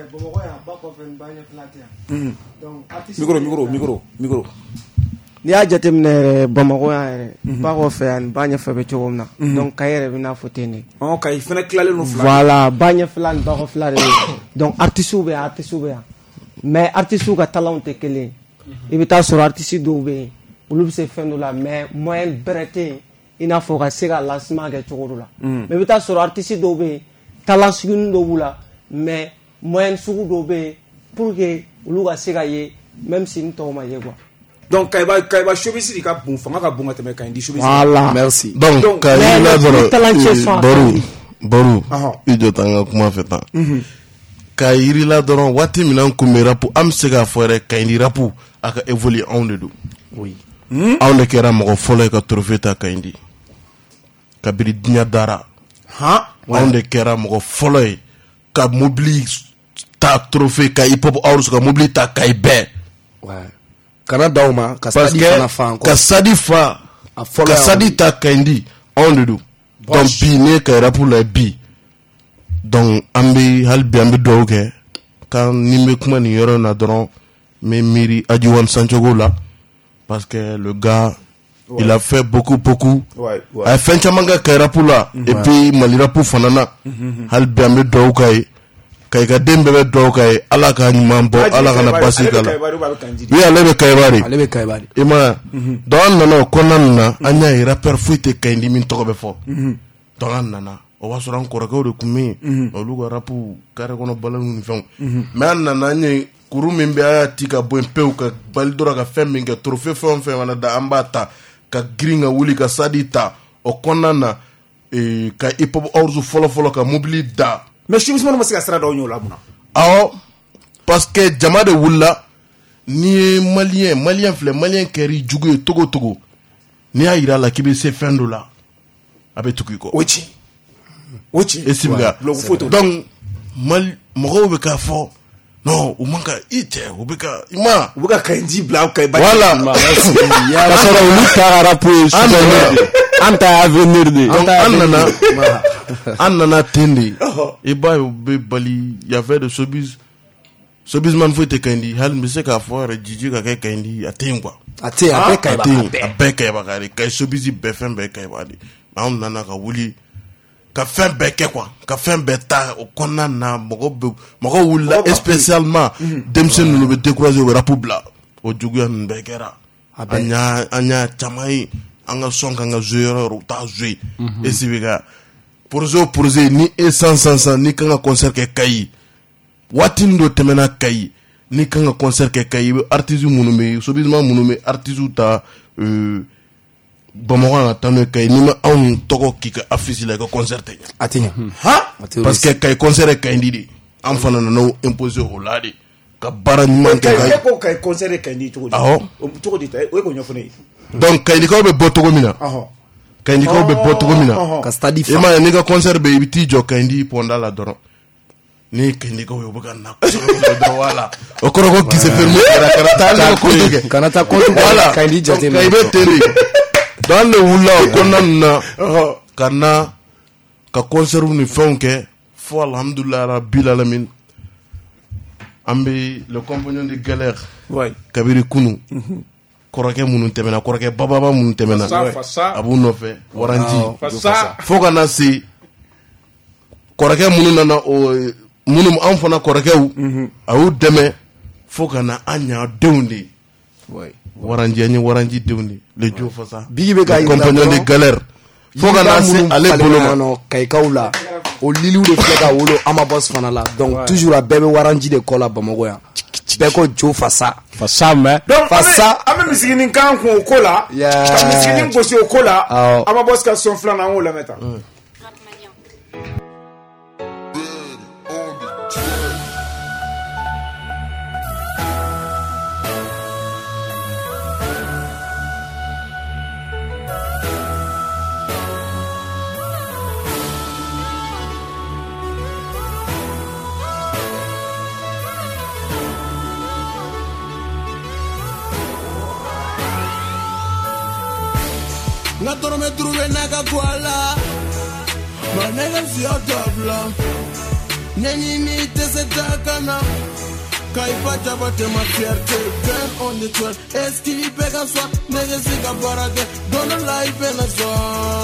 Speaker 2: micro micro micro micro
Speaker 13: n'i y'a jateminɛ yɛrɛ Bamakɔ yan yɛrɛ ba kɔfɛ ani ba ɲɛfɛ bɛ cogo min na donc Kayi yɛrɛ bɛ n'a fɔ ten de
Speaker 2: Kayi fɛnɛ tilalen no fila
Speaker 13: voilà ba ɲɛfɛla ni ba kɔfɛla de bɛ donc artistes bɛ yan artistes bɛ yan mais artistes ka talents tɛ kelen i bɛ taa sɔrɔ artistes dɔw bɛ yen olu bɛ se fɛn dɔ la mais moyen bɛrɛ tɛ yen i n'a fɔ ka se ka lancement kɛ cogo dɔ la mais i bɛ taa sɔrɔ artistes dɔw bɛ yen talent suginin dɔw b'u la mais moyen sugu dɔw bɛ yen pour que olu ka se ka ye même si ni tɔw ma ye quoi
Speaker 2: donc Kayiba Kayiba showbiz de ka bon fanga ka bon ka tɛmɛ Kayindi showbiz
Speaker 11: voilà merci
Speaker 10: donc Kayi la dɔrɔn Baru Baru i jɔ tan n ka kuma fɛ tan ka yiri la dɔrɔn waati min an kun bɛ rap an bɛ se k'a fɔ yɛrɛ Kayindi rap a ka évoluer anw de don anw de kɛra mɔgɔ fɔlɔ ye ka trophée ta Kayindi kabiri diɲɛ dara anw de kɛra mɔgɔ fɔlɔ ye ka mobili ta trophée ka hip hop awards ka mobili ta Kayi bɛɛ
Speaker 11: kana d'aw ma ka sadi fana fa
Speaker 10: ka sadi fa ka sadi ta Kayindi anw de don donc bi ne ka rap la bi donc an bɛ hali bi an bɛ dugawu kɛ kan ni n bɛ kuma nin yɔrɔ in na dɔrɔn n bɛ miiri Ajiwan Sanchogo la parce que le gars ouais. il a fait beaucoup beaucoup
Speaker 2: ouais, ouais.
Speaker 10: a ye fɛn caman kɛ Kayi rap la ouais. et puis Mali rap fana na hali bi an bɛ dugawu k'a ye Kayi ka den bɛɛ bɛ dugawu k'a ye Ala ka ɲuman bɔ Ala kana basi k'a la oui ale bɛ Kayiba de
Speaker 11: ale bɛ Kayiba de
Speaker 10: i ma donc an nana o kɔnɔna nin na an y'a ye rappeur foyi tɛ Kayindi min tɔgɔ bɛ fɔ donc an nana o b'a sɔrɔ an kɔrɔkɛw de tun bɛ yen olu ka rapu carré kɔnɔ balawu ni fɛnw mais an nana an ye kuru min bɛ a y'a ti ka bɔ yen pewu ka bali dɔrɔn ka fɛn min kɛ trophée fɛn o fɛn mana da an b'a ta ka girin ka wuli ka sadi ta o kɔnɔna na ka hip hop awards fɔlɔ fɔlɔ ka mobili da
Speaker 2: mais showbiz man ma se ka sira dɔw ɲɛ o la mun na
Speaker 10: awɔ parce que jama de wulila n'i ye maliyɛn maliyɛn filɛ maliyɛn kɛr'i jugu ye togo togo n'i y'a yira a la k'i bɛ se fɛn dɔ la a bɛ tugu i kɔ
Speaker 2: o ci o ci
Speaker 10: e sibila donc mali mɔgɔw bɛ k'a fɔ non u man ka i cɛ u bɛ ka i ma
Speaker 2: u bɛ ka Kayindi bila Kayiba
Speaker 10: voilà
Speaker 12: ka sɔrɔ olu ta rap ye an ta avenir de
Speaker 10: donc an nana an nana ten de i b'a ye u bɛ bali y avait de showbiz showbiz man foyi tɛ Kayindi hali n bɛ se k'a fɔ yɛrɛ Jiji ka kɛ Kayindi a tɛ yen quoi
Speaker 11: a tɛ yen a bɛɛ Kayiba
Speaker 10: a bɛɛ Kayiba ka de Kayi showbiz bɛɛ fɛn bɛɛ Kayiba de anw nana ka wuli ka fɛn bɛɛ kɛ quoi ka fɛn bɛɛ ta o kɔnɔna na mɔgɔ bɛ mɔgɔ wulila spécialement denmisɛnnin ninnu bɛ décourager u bɛ rap bila o juguya ninnu bɛɛ kɛra an y'a an y'a caman ye an ka son kan ka jouer yɔrɔ yɔrɔ u t'a jouer et si bɛ ka projet o projet ni e san san san ni kan ka concert kɛ Kayi waati min dɔ tɛmɛna Kayi ni kan ka concert kɛ Kayi i bɛ artistes minnu bɛ yen showbiz man minnu bɛ artistes ta Bamakɔ na taa n'o ye Kayi n'i ma anw tɔgɔ k'i ka affiche la i ka concert tɛ ɲɛ
Speaker 11: a tɛ ɲɛ
Speaker 10: han parce que Kayi concert ye Kayindi de an fana nana imposer o la de ka baara ɲuman kɛ
Speaker 2: Kayi ko Kayi concert ye Kayindi cogo di
Speaker 10: awɔ
Speaker 2: cogo di o ye k'o ɲɛfɔ ne ye
Speaker 10: donc Kayindikaw bɛ bɔ cogo min na Kayindikaw bɛ bɔ cogo min na
Speaker 11: ka stade
Speaker 10: fa i ma ye n'i ka concert bɛ i bɛ t'i jɔ Kayindi ponda la dɔrɔn ni kindi ko yobuga na ko wala o ko ko ki se ferme karata la ko ke
Speaker 11: kanata ko wala kindi jate
Speaker 10: kay be tele dans le wula ko nan kana ka concert ni fonke fo alhamdulillah rabbil alamin ambi le compagnon de galère
Speaker 2: ouais
Speaker 10: kabiri kunu korake munu temena korake baba munu temena abu nofe waranji fo kana si korake munu nana o munu an fana korake u awu deme fo kana anya dewndi
Speaker 11: ouais
Speaker 10: waranji ani waranji dewndi le jo fasa
Speaker 11: bigi be kay
Speaker 10: compagnon de galère fo kana si ale bolo
Speaker 11: no kay kaula o liliw de fleka wolo ama boss fana la donc ouais. toujours a bebe waranji de kola bamako ya beko jo fasa
Speaker 12: fasa me
Speaker 2: donc fasa ame misigini kan ko kola yeah misigini ko si o kola oh. ama boss ka son flan en haut la meta mm.
Speaker 9: Na toro me trouve na kakwala ma nega si otabla neni ni te se takana kai pacha bate ma fierté ben on the tour est-ce qu'il pega soi nega si kabarade dona life na so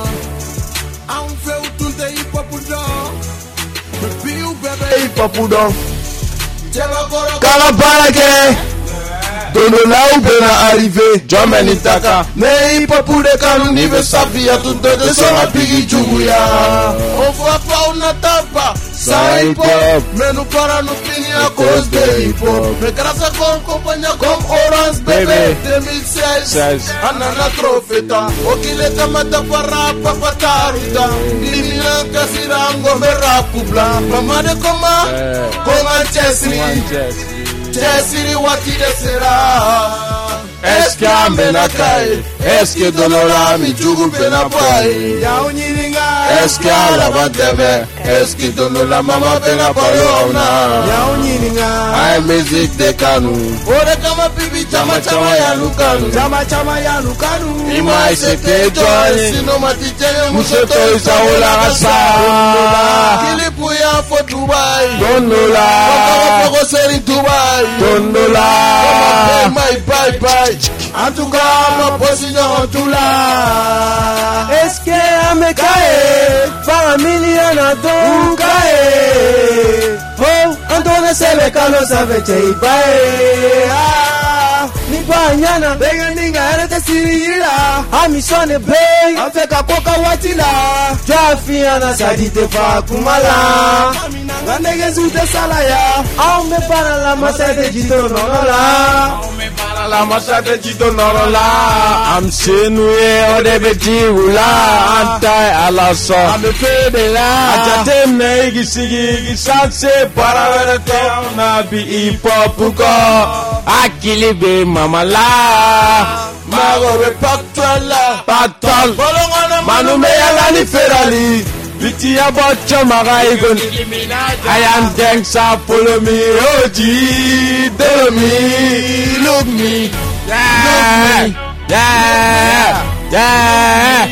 Speaker 9: on fait tout de hip hop do me piu bebe
Speaker 11: hip hop do
Speaker 9: jeba koro
Speaker 11: kala barake Dono la ubena arrivé, jamais ni taka. Mais hip hop de kanu ni ve savia tout de sona pigi juguya.
Speaker 9: On voit pas on n'attend
Speaker 11: ça hip hop.
Speaker 9: Mais nous para nous finir à cause de hip hop. Mais grâce à qu'on compagnie comme Orange Bébé deux mille seize. Anana trofeta. Okile kamata para papa taruta. Nimina kasirango mera kubla. Mama de koma, koma chesri. Chesiri wati de sera.
Speaker 11: Est-ce qu'il amena kai? Est-ce que donola mi jugu pena pai?
Speaker 9: Ya unyiringa.
Speaker 11: Est-ce qu'il alaba debe? Est-ce que donola mama pena payona?
Speaker 9: Ya unyiringa.
Speaker 11: Ay music de kanu.
Speaker 9: Ore kama pibi chama chama ya lukanu. Chama chama ya lukanu.
Speaker 11: Ima iseke joy.
Speaker 9: Sino matijene
Speaker 11: museto isaola rasa.
Speaker 9: Kilipu ya fo Dubai.
Speaker 11: Donola.
Speaker 9: Kama poko seri Dubai.
Speaker 11: Donola.
Speaker 9: Kama bye bye bye. En tout cas, ma position tout là.
Speaker 13: Est-ce que amekae familia na donkae? Oh, Antoine sebe kalo savete ibae. Ah, ni banyana bega ninga erete sirila. Amisone bay, afeka koka watila. Jafiana sadite fa kumala. Ngandege zute salaya. Au me para la masete jito nonola. Au me para
Speaker 11: la masate jito norola. I'm sinuye odebeti ula. Antai alaso. I'm a fedela. Ajate neigi sigi gisanse para verete na bi ipopuko. Akili be mamala. Mago be paktwala. Paktwal. Manume yalani ferali. Biti abocha magaigon. I am gangsta, follow me, O G, tell me, look me, yeah, yeah, yeah,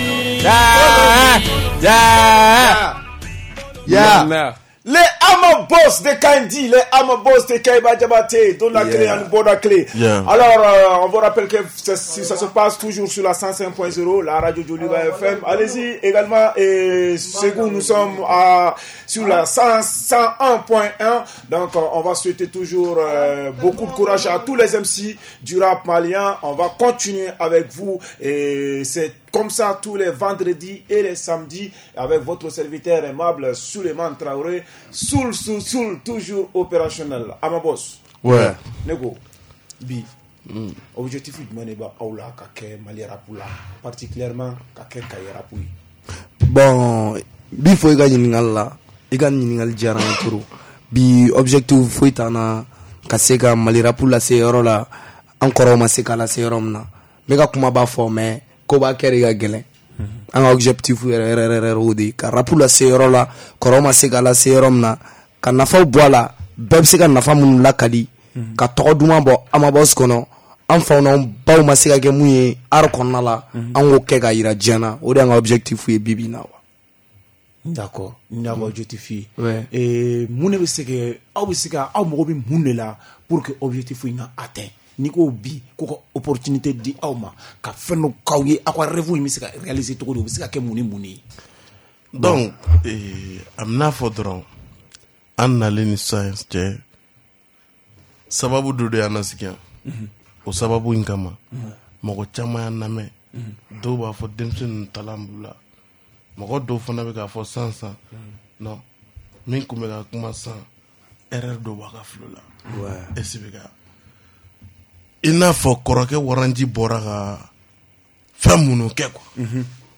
Speaker 11: yeah, yeah, yeah.
Speaker 2: Les Amaboss de Kandi, les Amaboss de Kaiba Diabaté, dans la yeah. clé, en bonne clé. Yeah. Alors, euh, on vous rappelle que ça, ça se passe toujours sur la cent cinq point zéro, la radio Joliba F M. Allez-y également, et second, nous sommes à, sur la cent un point un. Donc, on va souhaiter toujours euh, beaucoup de courage à tous les M C du rap malien. On va continuer avec vous et c'est comme ça tous les vendredis et les samedis avec votre serviteur aimable Souleymane Traoré. Soul, soul, soul, toujours opérationnel. Amaboss.
Speaker 10: Ouais.
Speaker 2: Nego. Bi. Mm. Objectif du Maneba Aula Kake Malierapula. Particulièrement Kake Kayerapui.
Speaker 11: Bon, bi faut gagner n'ingala. Il gagne n'ingal jaran turu. Bi objectif faut itana kaseka Malierapula se yorola. Encore ma seka la se yoromna. Mega kuma ba formé. Koba keri ga gelen an objectif rrrrrodi ka rapula se yoro la koroma se gala se yorom na ka nafaw bɔ a la bɛɛ bɛ se ka nafa minnu lakali ka tɔgɔ duman bɔ Amabos kɔnɔ an faw n'an baw ma se ka kɛ mun ye art kɔnɔna la an k'o kɛ ka yira diɲɛ na o de y'an ka objectif ye bi bi in na wa.
Speaker 2: D'accord, n y'a ka objectif ye. Et mun de bɛ se ka aw bɛ se ka aw mago bɛ mun de la pour que objectif in ka atteint ni ko bi ko ka opportunité di aw ma ka fɛn dɔ k'aw ye aw ka rêve in bɛ se ka réaliser cogo di o bɛ se ka kɛ mun ni mun ye.
Speaker 10: Donc a bɛ n'a fɔ dɔrɔn an nalen ni science cɛ sababu dɔ de y'an lasigi yan o sababu in kama mɔgɔ caman y'an lamɛn dɔw b'a fɔ denmisɛnnin talan b'u la mɔgɔ dɔw fana bɛ k'a fɔ san san non min tun bɛ ka kuma san erreur dɔ b'a ka filo la esi bɛ ka i n'a fɔ kɔrɔkɛ waranji bɔra ka fɛn minnu kɛ quoi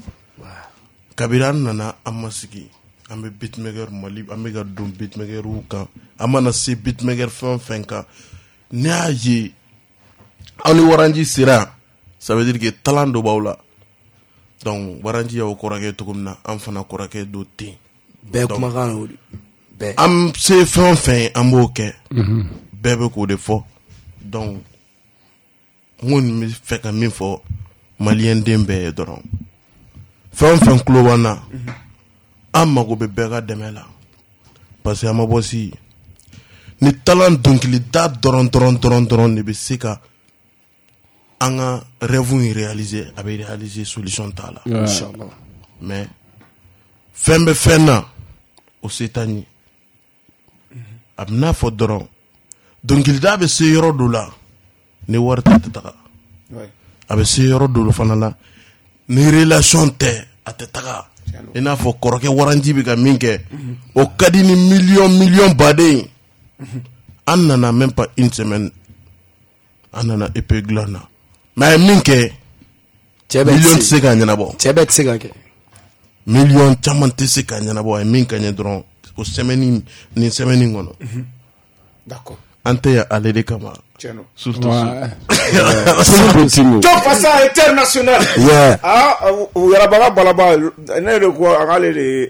Speaker 10: kabiri an nana an ma sigi an bɛ beatmaker Mali an bɛ ka don beatmakeriw kan an mana se beatmaker fɛn o fɛn kan ne y'a ye aw ni waranji sera ça veut dire que talent dɔ b'aw la donc waranji y'aw kɔrɔkɛ cogo min na an fana kɔrɔkɛ do ten
Speaker 11: bɛɛ kumakan y'o de bɛɛ
Speaker 10: an se fɛn o fɛn an b'o kɛ bɛɛ bɛ k'o de fɔ donc n kɔni bɛ fɛ ka min fɔ maliyɛn den bɛɛ ye dɔrɔn fɛn o fɛn tulo b'an na an mago bɛ bɛɛ ka dɛmɛ la parce que Amabosi ni talent dɔnkilida dɔrɔn dɔrɔn dɔrɔn dɔrɔn de bɛ se ka an ka rêve in réaliser a bɛ réaliser solution t'a la
Speaker 11: inchallah
Speaker 10: mais fɛn bɛ fɛn na o se t'an ye a bɛ n'a fɔ dɔrɔn dɔnkilida bɛ se yɔrɔ dɔ la ni wari tɛ tɛ taga a bɛ se yɔrɔ dɔ fana la ni relation tɛ a tɛ taga i n'a fɔ kɔrɔkɛ waranji bɛ ka min kɛ o ka di ni million million baden an nana même pas une semaine an nana épée dilan na mais a ye min kɛ million tɛ se k'a ɲɛnabɔ
Speaker 11: cɛ bɛɛ tɛ se ka kɛ
Speaker 10: million caman tɛ se k'a ɲɛnabɔ a ye min ka ɲɛ dɔrɔn o semaine ni semaine kɔnɔ
Speaker 2: d'accord
Speaker 10: an tɛ yan ale de kama surtout
Speaker 2: top fasa international ah yarabaga balaba ne de ko ale de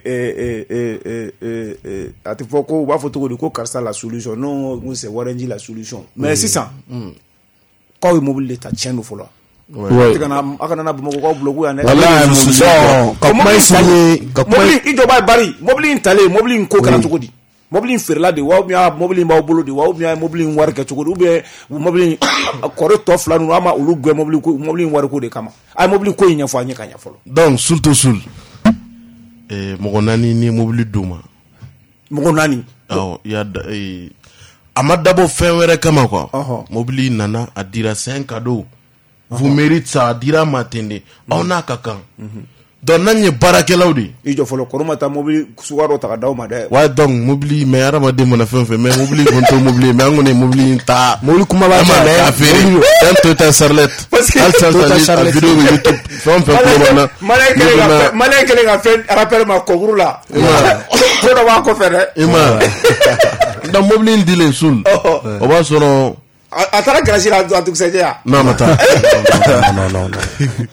Speaker 2: a tɛ fɔ ko u b'a fɔ cogo di ko karisa la solution non ko c'est waranji la solution mais sisan k'aw ye mobile de ta tiɲɛ do fɔlɔ a kana na Bamakɔ k'aw bloqué yan dɛ
Speaker 11: ka kuma in signé ka kuma
Speaker 2: mobile i jɔ b'a bari mobile in talen mobile in ko kɛra cogo di mobile in feerela de wa ou bien mobile in b'aw bolo de wa ou bien mobile in wari kɛ cogo di ou bien mobile in kɔrɔ tɔ fila ninnu an ma olu gɛn mobile ko mobile in wari ko de kama a ye mobile ko in ɲɛfɔ an ye ka ɲɛ fɔlɔ
Speaker 10: donc surtout sul mɔgɔ naani ni mobile d'u ma
Speaker 2: mɔgɔ naani
Speaker 10: awɔ i y'a a ma dabɔ fɛn wɛrɛ kama quoi mobile nana a dira c'est un cadeau vous méritez ça a dira ma ten de aw n'a ka kan donc n'an ye baarakɛlaw de
Speaker 2: i jɔ fɔlɔ kɔrɔ ma taa mobile suguya dɔ ta ka d'aw ma dɛ
Speaker 10: ouais donc mobile mais hadamaden mana fɛn fɛn mais mobile kɔni t'o mobile mais an kɔni ye mobile in ta
Speaker 11: mobile kumaba
Speaker 10: ma a feere un Toyota Charlotte hali sisan a vidéo bɛ YouTube fɛn fɛn kulo b'an na
Speaker 2: maliyɛn kelen ka fɛn rappel ma kɔkuru la ko dɔ b'a kɔfɛ dɛ
Speaker 10: i ma donc mobile in dilen sul o b'a sɔrɔ
Speaker 2: a taara garage la a dugusɛjɛ ya
Speaker 10: non ma taa
Speaker 11: non non non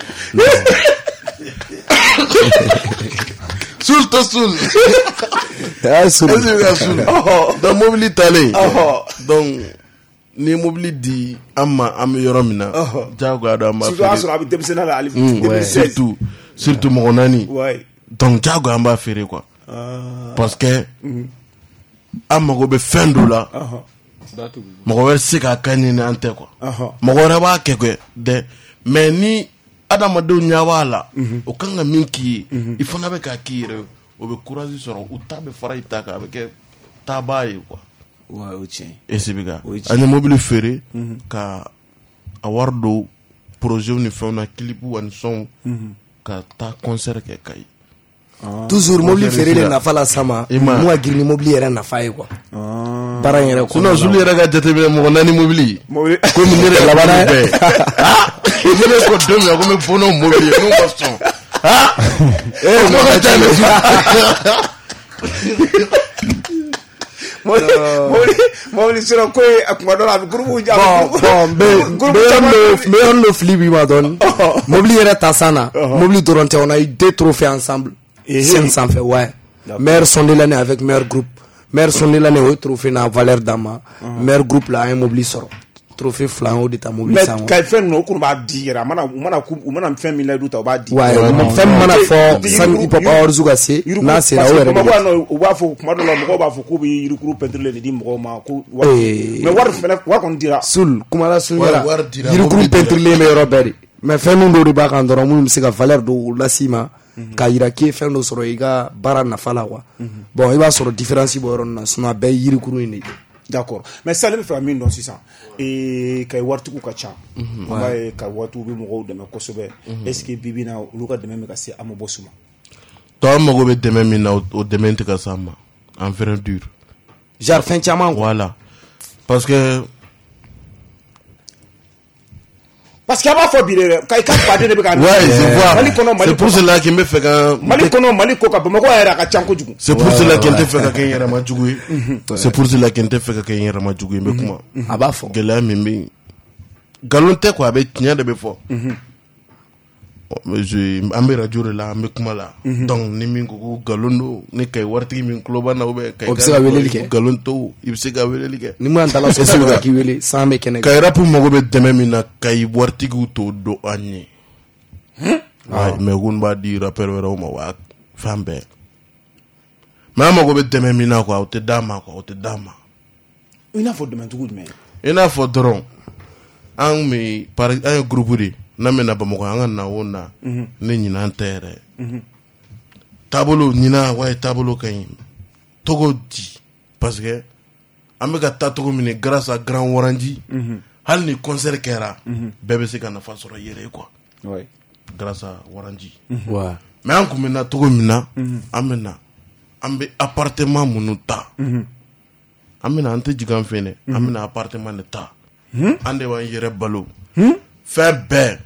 Speaker 10: sul to sul
Speaker 11: ya sul
Speaker 10: sul donc mobile talen donc ni mobile di an ma an bɛ yɔrɔ min na jagoya don an b'a feere
Speaker 2: surtout a bɛ denmisɛnnin la ali
Speaker 10: surtout surtout mɔgɔ naani donc jagoya an b'a feere quoi parce que an mago bɛ fɛn dɔ la mɔgɔ wɛrɛ se k'a kan ɲini an tɛ quoi mɔgɔ wɛrɛ b'a kɛ quoi dɛ mais ni adamadenw ɲɛ b'a la o kan ka min k'i ye i fana bɛ k'a k'i yɛrɛ o bɛ courage sɔrɔ u ta bɛ fara i ta kan a bɛ kɛ taabaa ye quoi
Speaker 2: o tiɲɛ
Speaker 10: esi bɛ ka an ye mobile feere ka a wari don projet ni fɛnw na clip ani sɔnw ka taa concert kɛ Kayi
Speaker 11: toujours mobile feere de nafa la sama mun ka girin ni mobile yɛrɛ nafa ye quoi baara in yɛrɛ
Speaker 10: sinon Zulu yɛrɛ ka jateminɛ mɔgɔ naani mobile komi ne de laban na bɛɛ ne bɛ ko don min na ko n bɛ bɔ n'o mobile ye n'o ma sɔn ee n'o ka ca
Speaker 2: mobile mobile sɔrɔ ko ye a kuma dɔ la a bɛ groupe ja
Speaker 11: bon bon n bɛ yɔrɔ dɔ fili bi ma dɔɔni mobile yɛrɛ ta san na mobile dɔrɔn tɛ on a eu deux trophées ensemble scène sanfɛ ouais meilleur son de l'année avec meilleur groupe maire sonné la ne trophée na valeur dama maire groupe la un mobile soro trophée flan de ta mobile
Speaker 2: ça mais kay fen no ko ba dira mana mana ku mana fen mi la duta ba di
Speaker 11: ouais fen mana fo san hip hop or zuga se na se la were
Speaker 2: ko ba no wa fo kuma do mo ba fo ko bi yiru groupe peintre le di mo ma ko mais war fena war kon dira
Speaker 11: sul kuma la sul yiru groupe peintre le me robert mais fen no do ba kan do mo se ga valeur do la sima ka yira ke fen do soro iga bara na fala wa bon il va soro différence bo ron na suna be yiru groupe ni.
Speaker 2: D'accord. Mais ça, le fait mine dans six cents. Et quand il y a tout kacha, on va quand il y a tout le monde de me kosobe. Est-ce que Bibi na luka de même kasi amobosuma?
Speaker 10: Toi, moi, je vais de même na au demain te kasama en vrai dur.
Speaker 11: Genre fin tiamant.
Speaker 10: Voilà. Parce que
Speaker 2: parce qu'il y a pas faut dire quand il pas de
Speaker 10: ouais, je vois. C'est pour cela qu'il me fait quand
Speaker 2: Mali kono Mali koka bamako era ka chanko jugu.
Speaker 10: C'est pour cela qu'il te fait quand il y a ma jugu. C'est pour cela qu'il te fait quand il y a ma jugu mais comment
Speaker 11: aba fo
Speaker 10: gela mimi galonte quoi avec nya de befo. Mais je ambe radio là me kuma là donc ni mingo galondo ni kay warti min kloba na obe kay galonto ibsega welelike
Speaker 11: ni man tala so so ki wele sans me kene
Speaker 10: kay rap mo go be deme mina kay warti gu to do anni ay me gun ba di rapper wera o ma wa fambe ma mo go be deme mina ko o te dama ko o te dama
Speaker 2: ina fo demain tout mais
Speaker 10: ina fo dron an mi par un groupe de na mena ba mo ko anga na wona ne nyina antere tabolo nyina wa tabolo kay togo di parce que amega tatogo mine grâce à grand waranji hal ni concert kera bébé se kana fa soro yere quoi
Speaker 2: ouais
Speaker 10: grâce à waranji
Speaker 11: ouais
Speaker 10: mais an kumena togo mina amena ambe appartement munuta amena ante jigan fene amena appartement de ta ande wa yere balo fait ben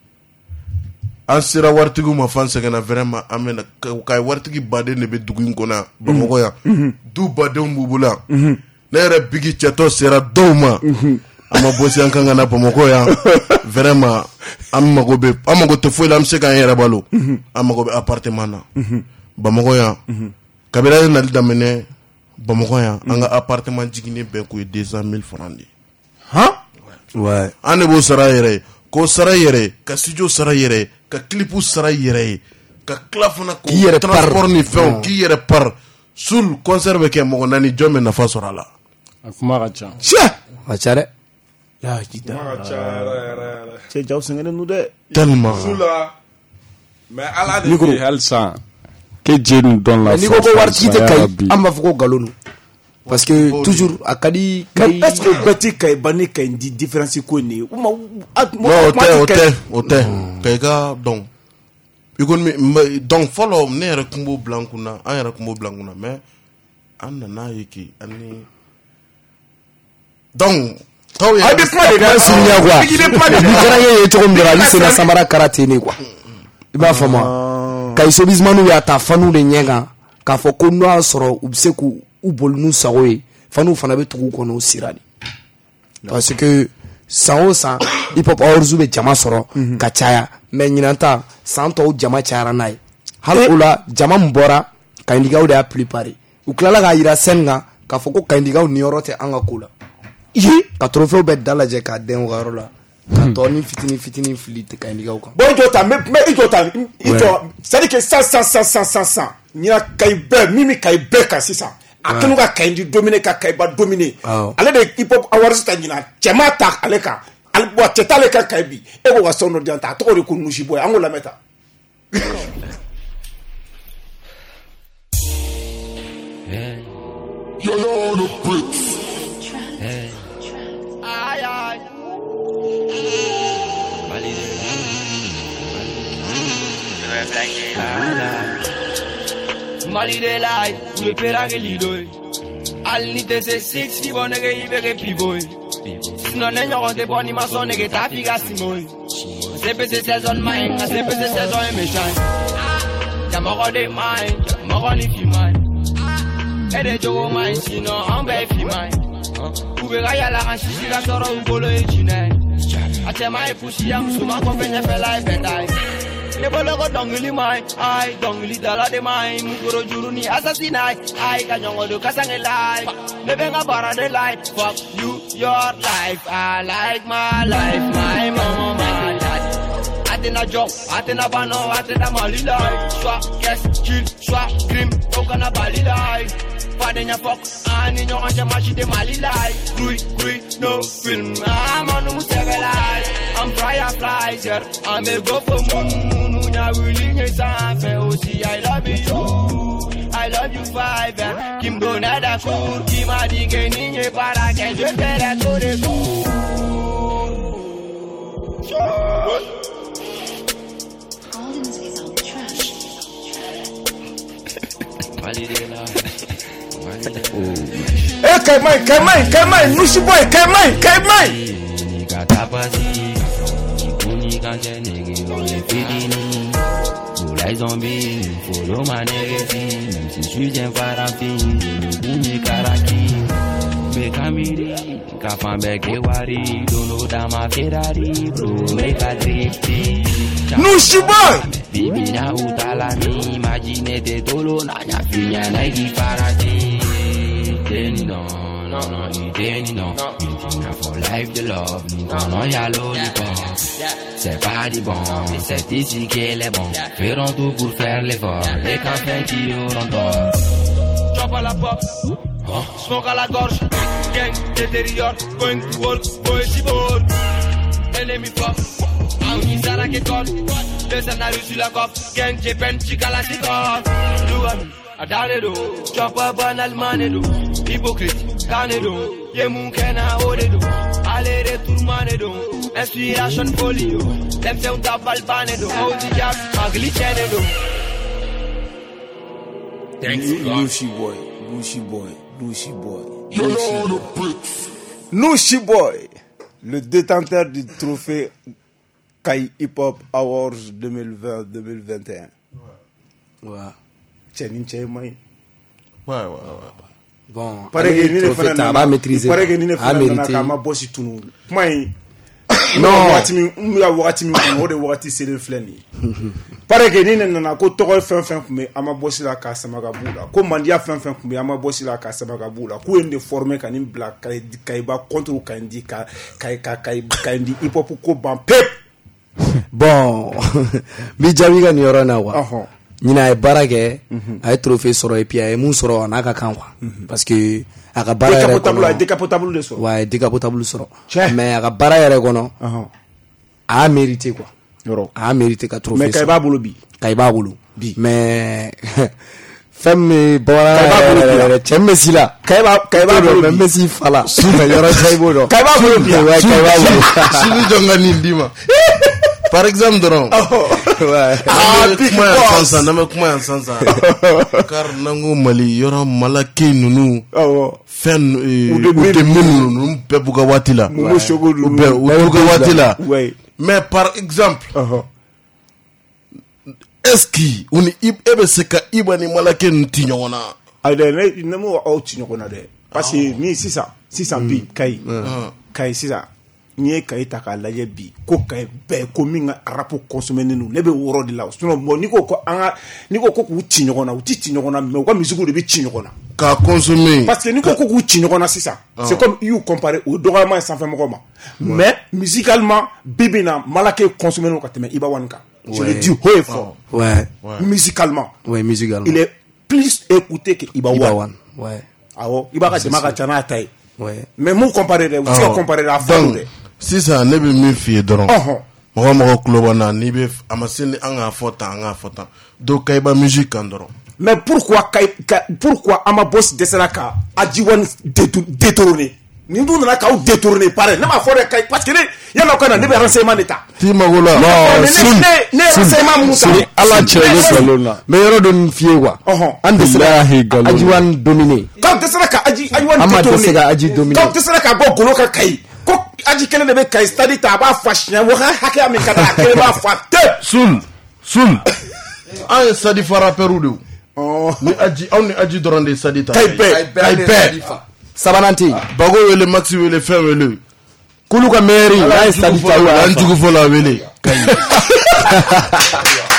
Speaker 10: an sera wartigu ma fan segana vraiment amena kay wartigi bade ne be dugu ngona bamoko ya du bade mbubula ne re bigi chato sera doma ama bosi an kanga na bamoko ya vraiment am mago be am mago te foi lam se kan yera balo am mago be appartement na bamoko ya kabira na damene bamoko ya anga appartement jigine be ko deux cent mille francs di
Speaker 11: ha ouais
Speaker 10: ane bo sara yere ko sara yere ka studio sara yere ka clipu sara yere ka klafuna ko transport ni feu ki yere par sul conserve ke mo nani jome na fa sora la
Speaker 12: afuma ka cha
Speaker 11: cha achare
Speaker 2: ya kita c'est jaw sengene nu de
Speaker 10: tellement
Speaker 12: sula mais ala de ke halsa ke jenu don la
Speaker 11: ni ko ko war kite kay amba fuko galonu parce que toujours akadi
Speaker 2: kay est-ce que beti kay bani kay di différence ko ni o ma
Speaker 10: o te o te kay ga donc ikon mi donc follow ne re kumbo blankuna an re kumbo blankuna mais an na yiki ani donc taw ya
Speaker 11: ay be pas de dans sunya quoi ni kara ye to ngora ni se na samara karate ni quoi iba fama kay so bizmanu ya ta fanu de nyenga ka fo ko no asoro ubseku ou bolnu saroé fanu fana be tugu kono sirani parce que sao sa hip hop orzu be jama soro ka chaya mais nyinanta santo jama chara nai halula jama mbora ka indiga o da plupart u klala ga ira senga ka foko ka indiga o niorote anga kula yi ka trofeo be dala je ka den garola ka toni fitini fitini flit ka indiga o ka
Speaker 2: bon jota me me jota ito c'est dire que ça ça ça ça ça nyina kay be mimi kay be ka sisa akenu ka kay dominer ka kay ba dominer ale de hip hop awards ta nyina chema ta ale ka al bo teta le ka kay bi e bo wasono dianta to ko ko nushi boy angola meta
Speaker 9: yo yo no bricks
Speaker 8: ay ay Mali de light, we pera que lido. Al ni te se six fi bonne que ibe que piboy. No ne yo te boni ma son que ta figa simoy. Se pe se saison mine, se pe se saison me shine. Ya mo go de mine, mo go ni fi mine. E de jogo mine sino on be fi mine. U be ga ya la kan sisi ga toro u bolo e jine. Ache mai pusi am suma ko fe ne fe lai bedai. ne bolo ko dongli mai ai dongli dala de mai mugoro juru ni assassinai ai kanyongo do kasange life ne benga bara de life fuck you your life I like my life my mama my dad Atena job, atena bano, atena mali life. Soit cash, chill, soit crime, okana bali life. Padenya fuck, ani nyo anje machi de mali life. Grui, grui, no film, I'm on musebe life. I'm firefly, sir, I'm a go for moon. Unya willing is a osi, I love you. I love you five, and Kim go nada cool. Kim adi geninye para que je tere to de cool.
Speaker 2: Eh, Kaimai, Kaimai, Kaimai, Nushi boy, Kaimai, Kaimai.
Speaker 8: Nika tapasi, Kuni kanje negi ole fidini. Ulai zombie, follow my negati. Même si je suis un farafin, le boumi karaki. Bekamiri, kafambeke wari, dono dama Ferrari, bro, make a drifty.
Speaker 2: Nushi boy.
Speaker 8: Bibi na utalami, imagine te tolo na nya finya na iki farati. Deni no, no no, deni no. Intina for life the love, ni kono ya lollipop. C'est pas du bon, c'est ici qu'elle est bon. Ferons tout pour faire l'effort, et quand fait qui auront tort. Chop à la pop, smoke à la gorge. Gang, détériore, going to work, boy, she bored. Enemy fuck. Aonisara ke god, le scénario sur la cop, gang che pen chica la sikop. Luan, adanedo, chopper banal manedo, hypocrite, canedo, ye munkena odedo, ale retour manedo, inspiration folio, them se un tapal banedo, hold the jab, ugly chenedo.
Speaker 2: Thanks God. Nushi boy, Nushi boy, Nushi boy, Nushi boy, le détenteur du trophée Kai Hip Hop Awards deux mille vingt deux mille vingt et un. Ouais. Tchèni tchèmai.
Speaker 11: Ouais, ouais, ouais.
Speaker 2: Bon, pareil que ni ne fana na ba maîtriser. Pareil que ni ne fana na ka ma bossi tunu. Mai. Non, wakati mi mu ya wakati mi ko de wakati c'est le flani. Pareil que ni ne na ko to fen fen kume ama bossi la ka sama ga bula. Ko mandia fen fen kume ama bossi la ka sama ga bula. Ko ende former kan in black kai kai ba contre kan di ka kai kai kai di hip hop ko ban pep.
Speaker 11: Bon, Bijabi ga nyoro na wa. Nina e barage, ay trophée soro et puis ay mun soro na ka kan wa. Parce que aka bara yere
Speaker 2: décapotable décapotable de soro.
Speaker 11: Ouais, décapotable soro. Mais aka bara yere kono. A mérité quoi. Yoro. A mérité ka trophée.
Speaker 2: Mais kayba bulu bi.
Speaker 11: Kayba bulu. Bi. Mais femme bora chemme sila.
Speaker 2: Kayba kayba bulu.
Speaker 11: Même Messi fala. Suma yoro kaybo do.
Speaker 2: Kayba bulu bi.
Speaker 11: Ouais, kayba bulu.
Speaker 10: Sunu jonga ni ndima. Par exemple, Dron. Ouais. Ah, comment ça, non, comment ça, ça. Car nango Mali, yora malake nunu. Fen ou de menu nunu pebuga watila. Ou be ou pebuga watila. Mais par exemple, est-ce qui on ebe seka ibani malake ntinyona.
Speaker 2: Ade ne ne mo o tinyona de. Parce que ni c'est ça, c'est ça bi kai. Kai c'est ça. Ni kai ta ka laje bi ko kai be ko minga rapo consommer nu lebe woro di la sinon mo ni ko ko anga ni ko ko ku ti nyona u ti ti nyona me ko musique de bi ti nyona
Speaker 10: ka consommer
Speaker 2: parce que ni ko ko ku ti nyona c'est ça c'est comme you comparer au doralement sans faire moko ma mais musicalement bibina malake consommer no ka teme iba wanka je le dis haut et fort
Speaker 11: ouais
Speaker 2: musicalement
Speaker 11: ouais musicalement
Speaker 2: il est plus écouté que iba wan
Speaker 11: ouais
Speaker 2: ah oh iba ka teme ka tana tai
Speaker 11: ouais
Speaker 2: mais mon comparer tu vas comparer la forme
Speaker 10: si ça ne be mi fie dron mo mo club na ni be amasini anga fota anga fota do kayba musique andron
Speaker 2: mais pourquoi kay pourquoi ama boss de Seraka ajiwan détourné ni ndu na ka détourné pareil na ma fore kay parce que il y a kana ne be renseignement d'état
Speaker 10: ti magola
Speaker 11: non
Speaker 2: ne ne renseignement muta
Speaker 11: ala chere salona mais yoro don fie quoi ande Seraka ajiwan dominé
Speaker 2: quand de Seraka aji ajiwan
Speaker 11: détourné ama de Seraka aji dominé
Speaker 2: quand de Seraka bo golo ka kay ko aji kele be kay stadi ta ba fashia wo hake am kada kele ba fatte
Speaker 10: sul sul ay stadi fara perudu oh ni aji on ni aji dorande stadi ta
Speaker 2: kay pe
Speaker 10: kay pe
Speaker 11: sabananti
Speaker 10: bago wele maxi wele fe wele
Speaker 11: kulu ka mairie ay stadi ta wa
Speaker 10: anjugo fola wele kay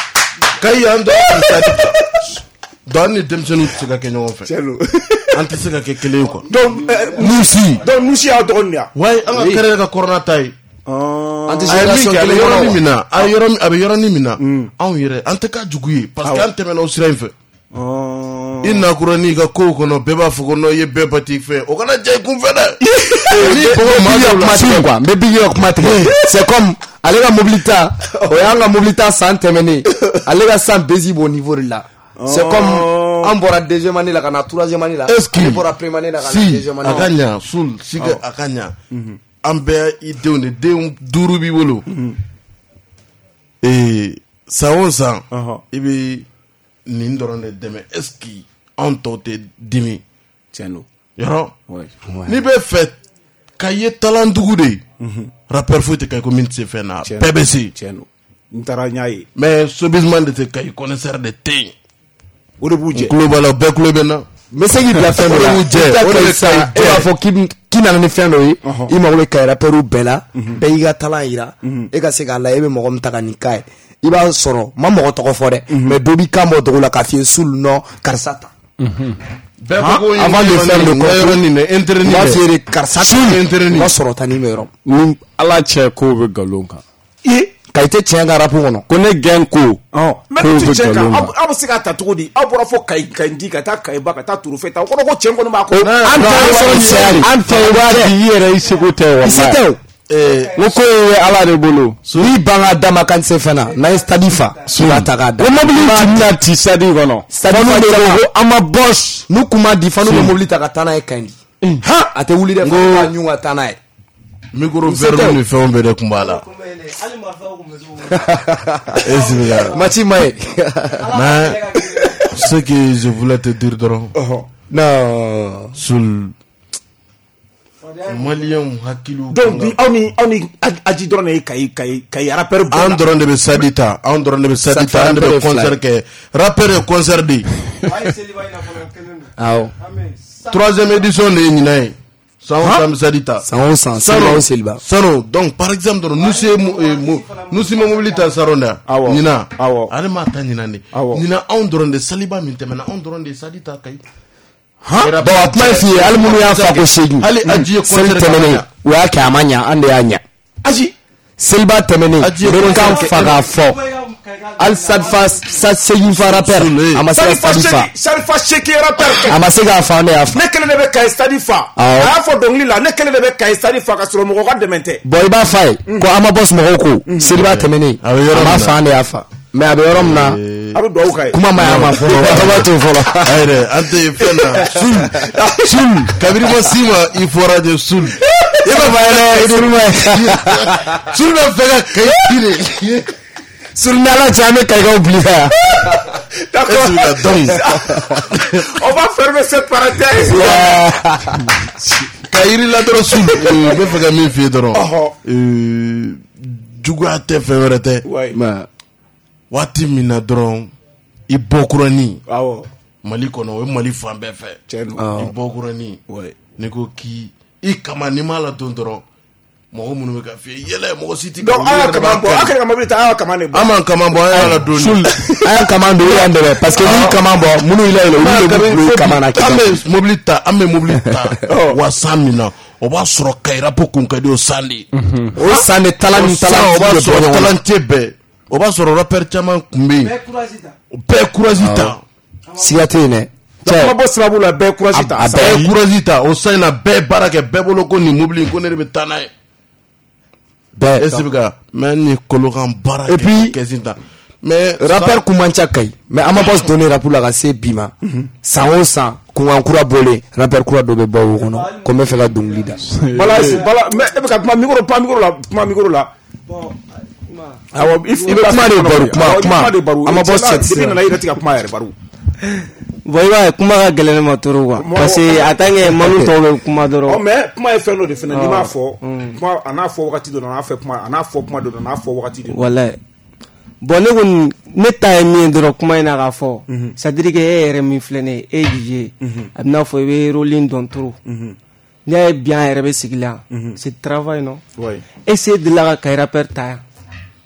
Speaker 10: Kayi an dɔrɔn sadi ta. Donc ni denmisɛnninw tɛ se ka kɛ ɲɔgɔn fɛ. An tɛ se ka kɛ kelen ye quoi.
Speaker 2: Donc
Speaker 10: Nusi.
Speaker 2: Donc Nusi y'a dɔgɔnin ya.
Speaker 10: Ouais, an ka kɛrɛ ka corona ta ye.
Speaker 2: An
Speaker 10: tɛ génération kelen yɔrɔnin min na, a yɔrɔ a bɛ yɔrɔnin min na, anw yɛrɛ an tɛ ka jugu ye parce que an tɛmɛna o sira in fɛ. I nakura n'i ka kow kɔnɔ bɛɛ b'a fɔ ko non i ye bɛɛ bati fɛ o kana ja i kun fɛ dɛ.
Speaker 11: Ni kuma tigɛ quoi, n bɛ bi yɛ kuma tigɛ. C'est comme ale ka mobili ta, o y'an ka mobili ta san tɛmɛnen, ale ka san bezi b'o niveau de la. C'est comme an bɔra deuxième année la ka na troisième année la.
Speaker 10: Est-ce que
Speaker 11: ale bɔra première année la ka na deuxième année.
Speaker 10: Si a ka ɲa sul si ka a ka ɲa. An bɛɛ i denw de den duuru b'i bolo. Ee san o san i bɛ nin dɔrɔn de dɛmɛ est-ce que anw tɔw tɛ dimi.
Speaker 2: Tiɲɛ don.
Speaker 10: Yɔrɔ n'i bɛ fɛ ka ye talandugu de ye rappeur foyi tɛ ka i ko min tɛ se fɛn na bɛɛ bɛ se.
Speaker 2: Tiɲɛ don. N taara n y'a ye.
Speaker 10: Mais sobisman de tɛ ka i connaisseur de tɛ yen.
Speaker 2: O de b'u jɛ.
Speaker 10: N tulo b'a la bɛɛ tulo bɛ n na.
Speaker 11: N bɛ se k'i bila fɛn dɔ la. O de bɛ sa e b'a fɔ k'i nana ni fɛn dɔ ye i mago bɛ ka rappeur bɛɛ la bɛɛ y'i ka talent yira e ka se k'a la e bɛ mɔgɔ min ta ka nin k'a ye i b'a sɔrɔ ma mɔgɔ tɔgɔ fɔ dɛ mais dɔ b'i kan bɔ dogo la k'a f'i ye sul nɔ karisa ta.
Speaker 10: Bɛɛ ko ko
Speaker 11: avant de faire le
Speaker 10: concours ni internet
Speaker 11: b'a f'i ye karisa ta
Speaker 10: internet
Speaker 11: i b'a sɔrɔ ta ni bɛ yɔrɔ
Speaker 12: ni ala cɛ kow bɛ nkalon kan.
Speaker 11: ka i tɛ tiɲɛ ka rap kɔnɔ
Speaker 12: ko ne gɛn ko.
Speaker 2: Mais ni tɛ tiɲɛ kan aw bɛ se k'a ta cogo di aw bɔra fɔ Kayi Kayi di ka taa Kayi ba ka taa Turufɛ ta o kɔrɔ ko tiɲɛ kɔni b'a kɔ.
Speaker 11: An ta
Speaker 12: an fɛ i b'a di i yɛrɛ i seko tɛ wa.
Speaker 11: i se tɛ o.
Speaker 12: N ko ye ala de bolo.
Speaker 11: N'i ban ka d'a ma kan tɛ se fɛn na n'a ye stade fa i b'a ta k'a da.
Speaker 12: o mobili ti na ti stade kɔnɔ.
Speaker 11: stade fa de ko an ma bɔs n'u kun ma di fanu bɛ mobili ta ka taa n'a ye Kayi. ha a tɛ wuli dɛ fo ka ɲun ka taa n'a ye.
Speaker 10: micro verre ni fɛnw bɛɛ de kun b'a la.
Speaker 11: Mati Maye.
Speaker 10: Mais ce que je voulais te dire dɔrɔn.
Speaker 11: Non.
Speaker 10: Sul Malien hakiliw.
Speaker 2: Donc bi aw ni aw ni aji dɔrɔn de ye Kayi Kayi Kayi rappeur bɛɛ la.
Speaker 10: An dɔrɔn de bɛ sadi ta an dɔrɔn de bɛ sadi ta an de bɛ concert kɛ rappeur ye concert de.
Speaker 11: Awɔ.
Speaker 10: Troisième édition de ye ɲinan ye. San o san sadi ta.
Speaker 11: San o san Seliba o Seliba.
Speaker 10: Sano donc par exemple dɔrɔn Nusi Nusi ma mobili ta Saron da. Ɲinan. Ale m'a ta ɲinan de. Ɲinan anw dɔrɔn de Saliba min tɛmɛna anw dɔrɔn de sadi ta Kayi.
Speaker 11: Bon a kuma ye f'i ye hali minnu y'a fa ko seegin seli tɛmɛnen u y'a kɛ a ma ɲa an de y'a ɲa
Speaker 2: aji
Speaker 11: seliba tɛmɛnen bɛ kan fa k'a fɔ hali sadifa seegin fa rappeur a ma se ka sadi fa
Speaker 2: sadifa seegin rappeur
Speaker 11: a ma se k'a fa ne y'a fa
Speaker 2: ne kelen de bɛ Kayi sadi fa a y'a fɔ dɔnkili la ne kelen de bɛ Kayi sadi fa ka sɔrɔ mɔgɔ ka dɛmɛ tɛ.
Speaker 11: Bon i b'a f'a ye ko an ma bɔ mɔgɔw ko seliba tɛmɛnen a m'a fa an de y'a fa mais a bɛ yɔrɔ min na
Speaker 2: a bɛ dugawu k'a ye
Speaker 11: kuma ma y'a ma fɔlɔ a b'a to fɔlɔ.
Speaker 10: Ayi an tɛ fɛn na sul sul kabini ma si ma i fɔra de sul
Speaker 11: i b'a fɔ yɛrɛ sul ma
Speaker 10: sul bɛ fɛ ka Kayi kiri
Speaker 11: sul ni ala cɛ an bɛ Kayikaw bili ka yan.
Speaker 2: D'accord. On va fermer cette parenthèse.
Speaker 10: Kayiri la dɔrɔn sul n bɛ fɛ ka min f'i ye dɔrɔn juguya tɛ fɛn wɛrɛ tɛ waati min na dɔrɔn i bɔkuranin Mali kɔnɔ o ye Mali fan bɛɛ fɛ i bɔkuranin ni ko k'i i kama n'i m'a ladon dɔrɔn mɔgɔ minnu bɛ ka f'i ye yɛlɛ mɔgɔ si tɛ
Speaker 2: donc an ka kaman bɔ an ka mobili ta an ka kaman de bɔ
Speaker 10: an m'an kaman bɔ an y'a ladon
Speaker 11: sul an y'a kaman don o y'an dɛmɛ parce que n'i kaman bɔ minnu y'i la yɛlɛ olu de bɛ bolo kaman na kɛ
Speaker 10: an bɛ mobili ta an bɛ mobili ta wa san min na o b'a sɔrɔ Kayi rap kun ka di o san de
Speaker 11: o san de talan ni talan
Speaker 10: o b'a sɔrɔ talentier bɛɛ o b'a sɔrɔ rappeur caman kun bɛ yen bɛɛ courage ta
Speaker 11: siga tɛ yen dɛ
Speaker 2: kuma bɔ sababu la bɛɛ courage ta
Speaker 10: a bɛɛ courage ta o san in na bɛɛ baara kɛ bɛɛ bolo ko nin mobili ko ne de bɛ taa n'a ye bɛɛ est-ce que ka mais ni Kolokan baara kɛ kɛsin ta mais
Speaker 11: rappeur kun man ca Kayi mais an ma bɔ donner rap la ka se bi ma san o san kunkan kura bɔlen rappeur kura dɔ bɛ bɔ o kɔnɔ ko n bɛ fɛ ka dɔnkili da.
Speaker 2: Bala bala mais e bɛ ka kuma micro pas micro la kuma micro la.
Speaker 11: Awɔ i bɛ kuma de baro kuma kuma an ma bɔ sɛti
Speaker 2: depuis nana i yɛrɛ tɛ ka kuma yɛrɛ baro.
Speaker 13: Bon i b'a ye kuma ka gɛlɛn ne ma trop quoi parce que en tant que Manu tɔw bɛ kuma dɔrɔn.
Speaker 2: Mais kuma ye fɛn dɔ de fana n'i m'a fɔ kuma a n'a fɔ wagati dɔ la a n'a fɛ kuma a n'a fɔ kuma dɔ la a n'a fɔ wagati de.
Speaker 13: Walayi bon ne kɔni ne ta ye min ye dɔrɔn kuma in na k'a fɔ c'est à dire que e yɛrɛ min filɛ nin ye e ye D J ye a bɛ n'a fɔ i bɛ rôle in dɔn trop n'i y'a ye bi an yɛrɛ bɛ sigi la c'est travail non est-ce que delila ka Kayi rappeur ta yan.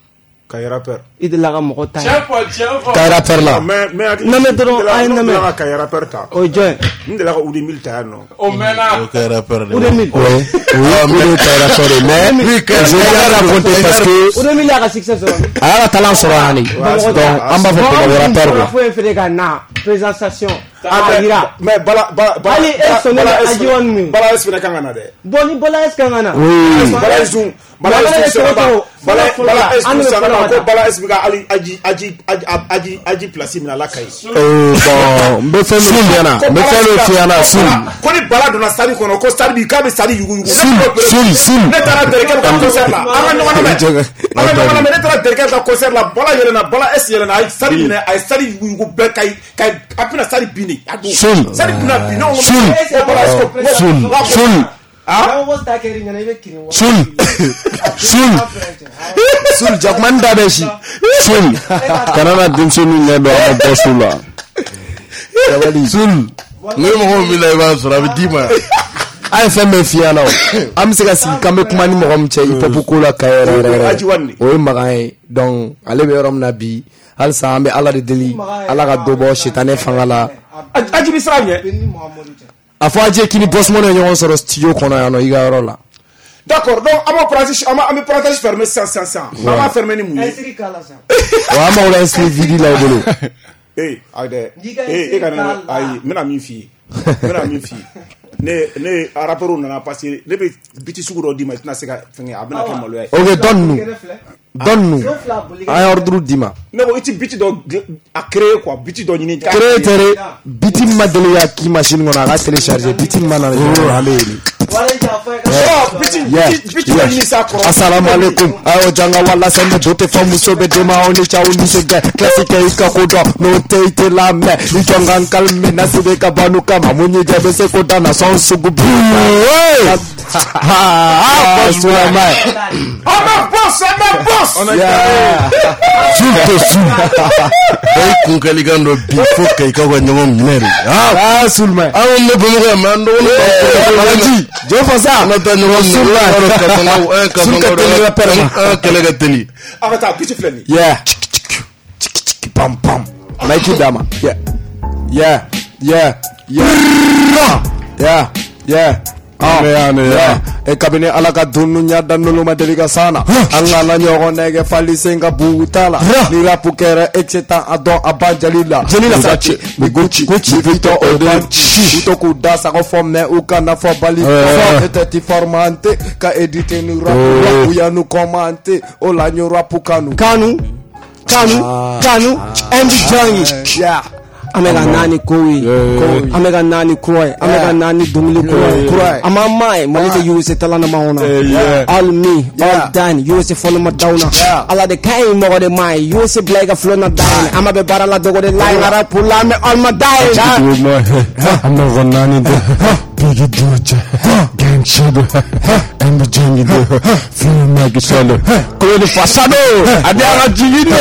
Speaker 2: Kayra père.
Speaker 13: Il de la mort taille.
Speaker 12: Tiens pas, tiens pas.
Speaker 11: Kayra père là.
Speaker 2: Mais mais
Speaker 13: non mais dron ay non mais
Speaker 2: la Kayra père ta.
Speaker 13: O joy.
Speaker 2: Ndé la ou des mille ta non.
Speaker 12: O mena.
Speaker 10: Kayra père.
Speaker 13: Ou des mille.
Speaker 11: Oui. Oui, mais Kayra père mais oui, je vais raconter parce que
Speaker 13: ou des mille la succès.
Speaker 11: Ah la talent sur Ani. Donc on va faire Kayra père.
Speaker 13: Faut faire gana présentation.
Speaker 2: Ah mais bala bala bala.
Speaker 13: Ali est sonné à Jiwan mi.
Speaker 2: Bala est fina kangana de.
Speaker 13: Boni bala est kangana.
Speaker 11: Oui.
Speaker 2: Bala zoom. Bala est sur bala bala est sur ça ko bala est biga ali aji aji aji aji place mina la kai.
Speaker 11: Euh bon, me fait le fiana, me fait le fiana sul.
Speaker 2: Ko ni bala dona stadi kono ko stadi bi ka be stadi yugu yugu.
Speaker 11: Sul sul sul.
Speaker 2: Ne tara dereke ka concert la. Ama no wana me. Ama no wana me ne tara dereke ka concert la bala yelena bala es yelena ay stadi mina ay stadi yugu yugu be kai kai apina stadi bini.
Speaker 11: Sul.
Speaker 2: Stadi bina bini.
Speaker 11: Sul. Sul. Sul. Ah, sul, sul, sul, Jackman Dabeshi, sul, Canada Dimson in the Bosula, sul,
Speaker 10: no more will I answer. I will give my.
Speaker 11: I am a fiano. I'm saying, come back, money, Momche, Popula, Kaira, or Marai, Don, Aleverum Nabi, Alsambe, Ala de Deli, Alaga Dobo, Shitane Fangala.
Speaker 2: Aji bisanye.
Speaker 11: Afo aje kini boss mo na nyon soro studio kono ya no iga rola.
Speaker 2: D'accord, donc ama pratique ama ama pratique fermé cent cent cent. Ama fermé ni mouye.
Speaker 13: Esri kala sa.
Speaker 11: Wa ma wala esri vidi la bolo.
Speaker 2: Eh, ade. Eh, e kana ai mena mi fi. Mena mi fi. Ne ne raporo na passer ne be biti suguro di maintenant c'est ka fengi abena ke malo ay.
Speaker 11: OK, donne-nous. Donne-nous. Ay ordre dima.
Speaker 2: Ne bo iti biti do a créer quoi, biti do ni.
Speaker 11: Créer tere biti madele ya ki machine ngona ga télécharger biti mana ale. Assalamu alaikum. Ayo janga wala sende dote famu sobe dema oni cha oni sege classique ika kodo no teite la me ni jonga kalme na sibe kabanu kama munyi debe se kodana son sugu ah boss wa mai
Speaker 2: ama boss ama boss
Speaker 10: on a super super ay kun kaligando bi foka ikawa nyamo mineri
Speaker 11: ah sulma
Speaker 10: ah on ne bomo mando on
Speaker 11: je fais ça
Speaker 10: on a nyamo sulma
Speaker 11: sulma perma
Speaker 10: ah kelega teli
Speaker 2: avata petit fleni
Speaker 11: yeah pam pam Nike dama yeah yeah yeah yeah yeah yeah ah yeah e kabine alaka dunu nya danulu madelika sana angana nyogo nege falisenga butala ni rapukere etcetera ado abanjalila jelila sachi miguchi guchi vito odanchi utoku dasa ko forme ukana for bali for eteti formante ka edite ni rapu ya nu komante ola nyo rapu kanu kanu kanu kanu and jangi yeah Amega nani koi, amega nani koi, amega nani dumili koi. Ama mai, malite you se talana maona. All me, all done, you se follow my downa. Ala de kai mo de mai, you se blega flow na down. Ama be bara la dogo de line ara pula me all my die.
Speaker 12: I'm not nani de. Bigi doja, gang shadow, and the jangi do. Feel like solo. Ko de fasado, ade ara jigino.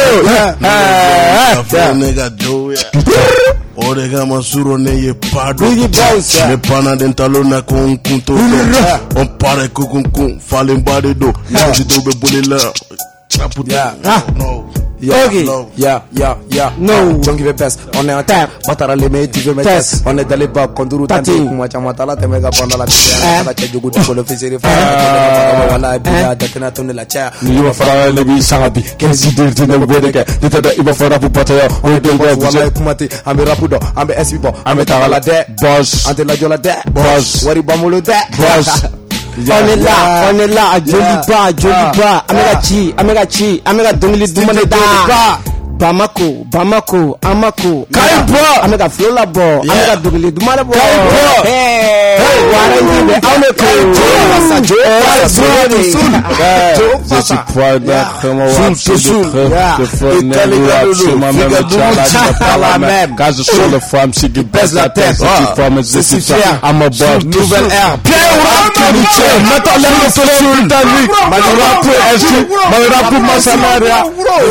Speaker 10: Eh, nigga do Orega masuro neye pado Le pana dentalo na kunkunto On pare kukunkun Fale mbade do Jito be bole la Chapu no
Speaker 11: Yeah, okay. yeah, yeah, yeah. No, don't give a pass. On est en terre. Matara le me, tu veux me test. On est dans les bas, konduru tati. Kuma chama tala te mega panda la tia. La tia jugu di kolo fisiri fa. Wala biya datena tone la tia.
Speaker 12: Ni wa fara le bi sangabi. Kenzi dirti ne bodeke. Dita iba fara pu pataya. On est dans
Speaker 11: wala kumati. Ambe rapudo, ambe esibo, ambe tala de.
Speaker 12: Boss.
Speaker 11: Ante la jola de.
Speaker 12: Boss.
Speaker 11: Wari bamulo de.
Speaker 12: Boss.
Speaker 13: Yeah, on est là, yeah, on est là, à joli yeah, pas, joli yeah, pas, amega chi, amega chi, amega dungili dumane da. Bamako, Bamako, Amako,
Speaker 11: Kaipo,
Speaker 13: amega flola bo, amega dungili dumane bo. Kaipo, hey, hey, warangi be, ame Kaipo, sa jo,
Speaker 12: sa je suis proud d'être mon wapsi de preuve de fenêtre, wapsi ma même challenge, pas la même. Quand je suis le femme, si qui baisse la tête, si tu formes, je suis fier, à mon bord,
Speaker 11: nouvelle ère, Pierre, mettons les motos sur Britannique. Malira pour Elchi, Malira pour Massamaria.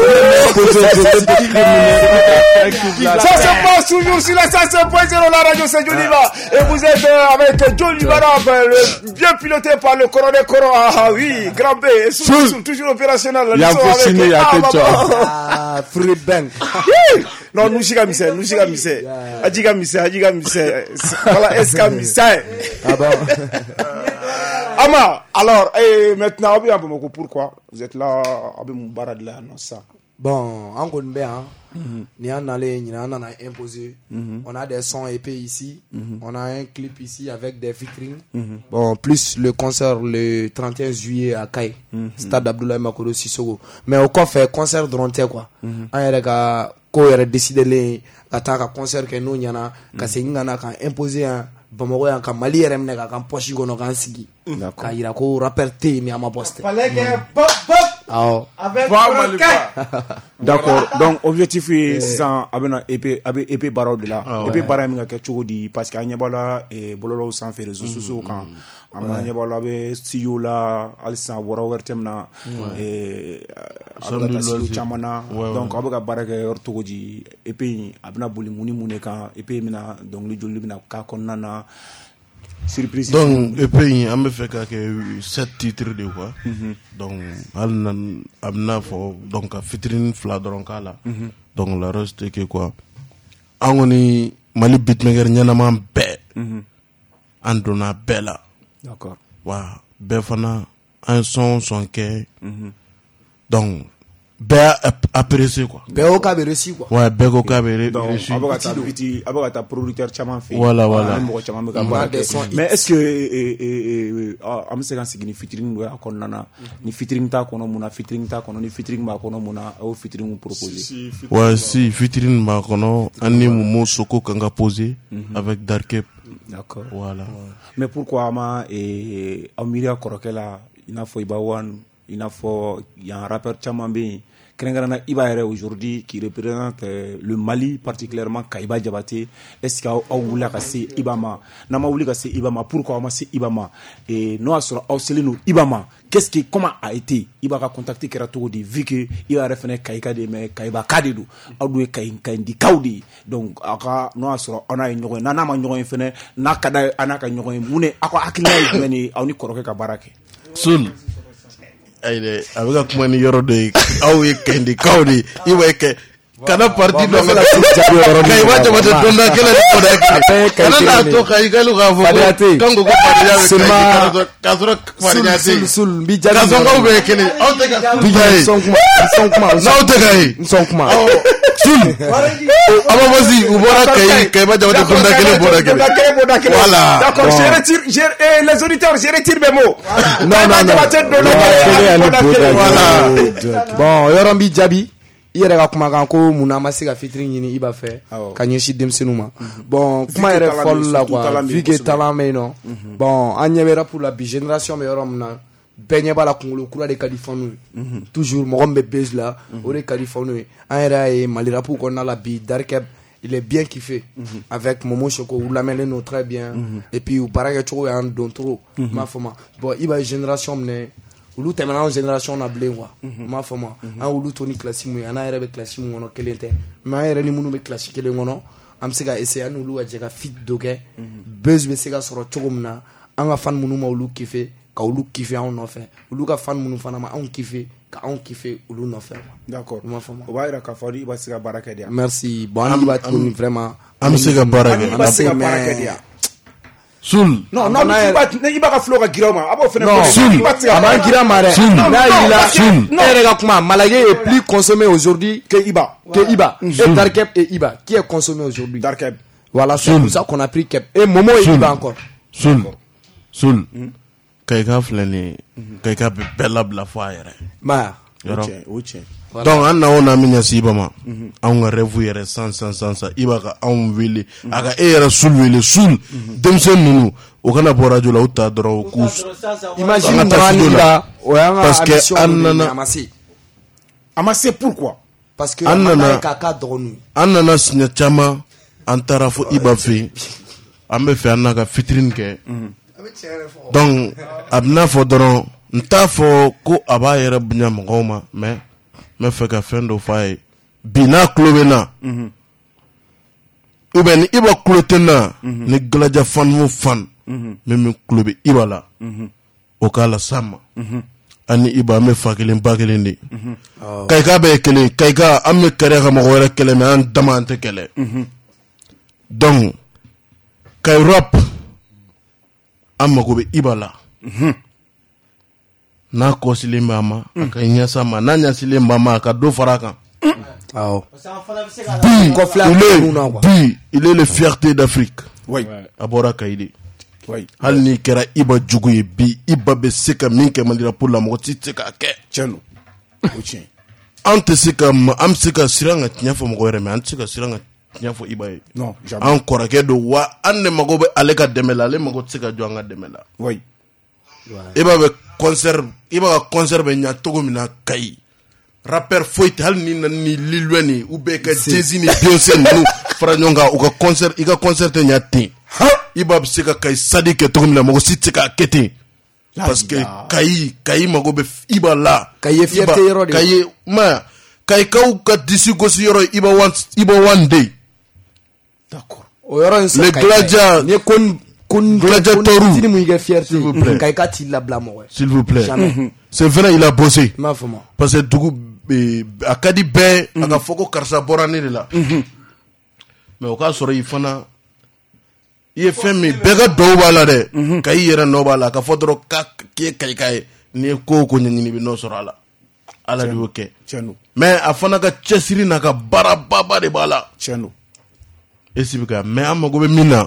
Speaker 2: Ça se passe toujours sur la cent cinq point zéro, la radio c'est Joliva. Et vous êtes euh, avec Joliva, euh, bien piloté par le colonel Coron. Ah oui, grand B. Et soul, soul, toujours opérationnel.
Speaker 11: Il y a un faux il y a quelque chose.
Speaker 13: Ah, Free Bank.
Speaker 2: Non, nous chiga mise, nous chiga mise. Adjiga mise, adjiga mise. Voilà, eska mise.
Speaker 13: Ah bon.
Speaker 2: Ama, alors, et maintenant, on va beaucoup pourquoi vous êtes là, avec mon barad là, non ça.
Speaker 13: Bon, en Côte d'Ivoire, ni en allé, ni en a imposé. On a des sons épais ici. Mm-hmm. On a un clip ici avec des featuring. Mm-hmm. Bon, plus le concert le trente et un juillet à Kaye, mm-hmm. Stade Abdoulaye Makoro Sissoko. Mais au fait concert de rentrée quoi. On a ko yɛrɛ décidé le ka taa ka concert kɛ n'o ɲɛna ka segin ka na ka imposer yan Bamakɔ yan ka Mali yɛrɛ minɛ ka kan poche kɔnɔ k'an sigi ka yira ko rappeur tɛ yen mais an ma boss tɛ. Fallait que bop bop. Awɔ. Avec
Speaker 2: d'accord, donc objectif est sisan a bɛna E P a bɛ E P baaraw de la. E P baara min ka kɛ cogo di parce que an ɲɛ b'a la bɔlɔlɔw sanfɛ réseaux sociaux kan. An b'a ɲɛ b'a la a bɛ studio la hali sisan a bɔra wɛrɛ tɛ min na a bɛ ka taa studio caman na donc a bɛ ka baara kɛ yɔrɔ cogo di E P in a bɛna boli mun ni mun de kan E P mina dɔnkili joli bɛna k'a kɔnɔna na surprise.
Speaker 10: Donc E P in an bɛ fɛ ka kɛ sept titres de quoi. Donc hali na a bɛna fɔ donc ka featuring fila dɔrɔn k'a la. Donc le reste que quoi an kɔni Mali beatmaker ɲɛnama bɛɛ an donna bɛɛ la.
Speaker 2: D'accord.
Speaker 10: Wa bɛɛ fana an son son kɛ donc bɛɛ apprécié quoi.
Speaker 13: Bɛɛ ko k'a bɛ réussi quoi.
Speaker 10: Ouais, bɛɛ ko k'a bɛ réussi.
Speaker 2: A bɛ ka taa biti a bɛ ka taa producteur caman fɛ yen.
Speaker 10: Voilà voilà.
Speaker 2: Mɔgɔ caman bɛ ka baara kɛ. Mais est-ce que an bɛ se ka sigi ni featuring dɔ a kɔnɔna na ni featuring t'a kɔnɔ mun na featuring t'a kɔnɔ ni featuring b'a kɔnɔ mun na a y'o featuring proposer.
Speaker 10: Ouais, si featuring b'a kɔnɔ an ni Momo Soko kan ka poser avec Darkep.
Speaker 2: D'accord.
Speaker 10: Voilà.
Speaker 2: Ouais. Mais pourquoi ma et Amiria Korokela, il n'a pas Ibawan, il n'a pas il y a un rappeur Chamambi, Krengarana Ibaere aujourd'hui qui représente le Mali particulièrement Kaiba Diabaté. Est-ce qu'il y a Oula Kassé Ibama, Nama Ouli Kassé Ibama, pourquoi c'est Ibama et nous sur Auselino Ibama. Qu'est-ce qui comment a été Ibaka contacté Kerato de vu que il a référé Kaika de mais Kaiba Kadedu, Audoué Kain Kaindi Kaudi. Donc aka nous sur on a une nana ma nyoin fene na kada anaka nyoin mune akwa akila meni awni koroke ka barake.
Speaker 10: Sul aide abega kuma ni yoro de awu Kaindi Kaudi iwe ke kana parti do la kai waje waje donda kala ni koda kana na to kai galu ga fo kango ko pariya
Speaker 13: seulement
Speaker 10: kasro pariya
Speaker 13: sul sul bi jabi
Speaker 10: kasongo be kene o te ga
Speaker 13: bi son kuma son kuma
Speaker 10: na o te ga
Speaker 13: son kuma
Speaker 10: sul aba wazi ubora kai kai waje waje donda kele bora kele voilà
Speaker 2: d'accord je retire je les auditeurs je retire mes mots
Speaker 13: non non non bon yoro bi jabi i yɛrɛ ka kumakan ko mun na ma se ka featuring ɲini i b'a fɛ ka ɲɛsin denmisɛnninw ma bon kuma yɛrɛ fɔli la quoi vu que talent bɛ yen nɔ bon an ɲɛ bɛ rap la bi génération bɛ yɔrɔ min na bɛɛ ɲɛ b'a la kunkolo kura de ka di fɛnw ye toujours mɔgɔ min bɛ base la o de ka di fɛnw ye an yɛrɛ y'a ye Mali rap kɔnɔna la bi Darkep il est bien kiffé avec Momo Soko ou lamɛnnen non très bien et puis u baara kɛcogo y'an don trop m'a fɔ ma bon i b'a ye génération minɛ olu tɛmɛna an génération na bilen quoi m'a fɔ ma an olu to ni classe mun ye an yɛrɛ bɛ classe mun kɔnɔ kelen tɛ mais an yɛrɛ ni minnu bɛ classe kelen kɔnɔ an bɛ se ka essayer an n'olu ka jɛ ka fit dɔ kɛ buzz bɛ se ka sɔrɔ cogo min na an ka fan minnu ma olu kiffer ka olu kiffer anw nɔfɛ olu ka fan minnu fana ma anw kiffer ka anw kiffer olu nɔfɛ
Speaker 2: d'accord m'a fɔ ma o b'a yira k'a fɔ i b'a se ka baara kɛ de yan
Speaker 13: merci bon an b'a tuguni vraiment
Speaker 10: an bɛ se ka baara kɛ
Speaker 2: an bɛ se ka baara kɛ de yan
Speaker 10: Sul.
Speaker 2: Non, non, mais il va pas flow à Girama.
Speaker 13: Non, Sul. Avant Girama, là, il a Sul. Non, Malagué est plus consommé aujourd'hui que Iba. Que Iba. Et Darkep et Iba. Qui est consommé aujourd'hui? Darkep. Voilà, c'est pour ça qu'on a pris Kep. Et Momo et Iba encore.
Speaker 10: Sul. Sul. Kaika flani. Kaika bella bla foire.
Speaker 13: Ma.
Speaker 10: Ok, ok. Donc an na ona minya si Iba ma an ga revu yere sans sans sans Iba ka an wele aka e yere sul wele sul demsen nunu o kana bora jola uta dro kus
Speaker 13: imagine Iba o yanga
Speaker 10: parce que an nana
Speaker 13: amassé
Speaker 2: amassé pourquoi
Speaker 13: parce que
Speaker 10: an nana
Speaker 13: kaka dronu
Speaker 10: an nana sinya chama an tarafo Iba fi an be fe an na ka fitrine ke donc a bɛna fɔ dɔrɔn n t'a fɔ ko a b'a yɛrɛ bonya mɔgɔw ma mais n bɛ fɛ ka fɛn dɔ fɔ a ye bi n'a tulo bɛ na ou bien ni Iba tulo tɛ na ni Galaja fan o fan min min tulo bɛ Iba la o k'a la s'a ma ani Iba an bɛ fa kelen ba kelen de Kayika bɛ ye kelen Kayika an bɛ kɛrɛ ka mɔgɔ wɛrɛ kɛlɛ mais an dama an tɛ kɛlɛ donc Kayi rap an mago bɛ Iba la n'a kɔsilen b'a ma a ka ɲɛsa ma n'a ɲɛsilen b'a ma a ka dɔ fara a kan
Speaker 11: awɔ
Speaker 10: bi bi il est le fierté d'Afrique a bɔra Kayi de hali n'i kɛra Iba jugu ye bi Iba bɛ se ka min kɛ Mali rapport la mɔgɔ si tɛ se k'a kɛ
Speaker 2: tiɲɛ don o tiɲɛ
Speaker 10: an tɛ se ka an bɛ se ka siran ka tiɲɛ fɔ mɔgɔ wɛrɛ mais an tɛ se ka siran ka tiɲɛ fɔ Iba ye
Speaker 2: non jamais
Speaker 10: an kɔrɔkɛ don wa an de mago bɛ ale ka dɛmɛ la ale mago tɛ se ka jɔ an ka dɛmɛ la
Speaker 2: oui
Speaker 10: Iba bɛ concert Iba ka concert bɛ ɲa cogo min na Kayi rappeur foyi tɛ hali ni na ni Lil Wayne ou bien ka Jay-Z ni Beyoncé ninnu fara ɲɔgɔn kan u ka concert i ka concert tɛ ɲa ten Iba bɛ se ka Kayi sadi kɛ cogo min na mɔgɔ si tɛ se k'a kɛ ten parce que Kayi Kayi mago bɛ Iba la
Speaker 11: Kayi ye fierté yɔrɔ de
Speaker 10: Kayi ma Kayikaw ka disi gosi yɔrɔ Iba one Iba one day
Speaker 11: d'accord o yɔrɔ in sɔrɔ
Speaker 10: le Galaja
Speaker 11: ni kon kon
Speaker 10: Galaja Toru
Speaker 11: s'il vous plaît Kayika t'i labila mɔgɔ
Speaker 10: s'il vous plaît
Speaker 11: jamais
Speaker 10: c'est vrai il a bossé
Speaker 11: m'a fɔ ma
Speaker 10: parce que dugu a ka di bɛɛ a ka fɔ ko karisa bɔra ne de la mais o k'a sɔrɔ i fana i ye fɛn min bɛɛ ka dɔw b'a la dɛ Kayi yɛrɛ nɔ b'a la a ka fɔ dɔrɔn k'a k'i ye Kayika ye n'i ye ko o ko ɲɛɲini i bɛ nɔ sɔrɔ a la Ala de y'o kɛ mais a fana ka cɛsiri n'a ka baarababa de b'a la e si bɛ ka mais an mago bɛ min na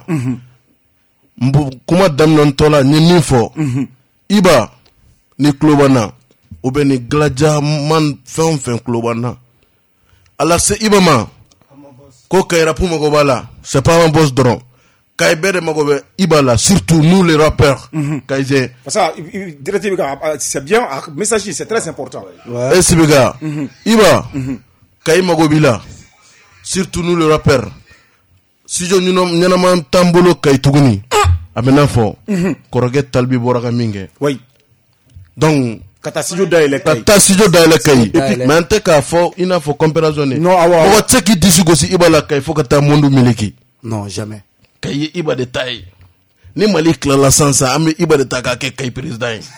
Speaker 10: kuma daminɛtɔ la n ye min fɔ Iba ni tulo b'an na ou bien ni Galaja man fɛn o fɛn tulo b'an na a lase Iba ma ko Kayi rap mago b'a la c'est pas un boss dɔrɔn Kayi bɛɛ de mago bɛ Iba la surtout nous les rappeurs Kayi
Speaker 2: parce que direct c'est bien message c'est très important
Speaker 10: e si bɛ ka Iba Kayi mago b'i la surtout nous les rappeurs studio ɲɛnama t'an bolo Kayi tuguni a bɛ n'a fɔ kɔrɔkɛ Talibi bɔra ka min kɛ
Speaker 2: oui
Speaker 10: donc
Speaker 2: ka taa studio dayɛlɛ
Speaker 10: ka taa studio dayɛlɛ Kayi mais an tɛ k'a fɔ i n'a fɔ comparaison de mɔgɔ tɛ se k'i disi gosi Iba la Kayi fo ka taa monde miliki
Speaker 11: non jamais
Speaker 10: Kayi ye Iba de ta ye ni Mali tilala sisan sisan an bɛ Iba de ta k'a kɛ Kayi président ye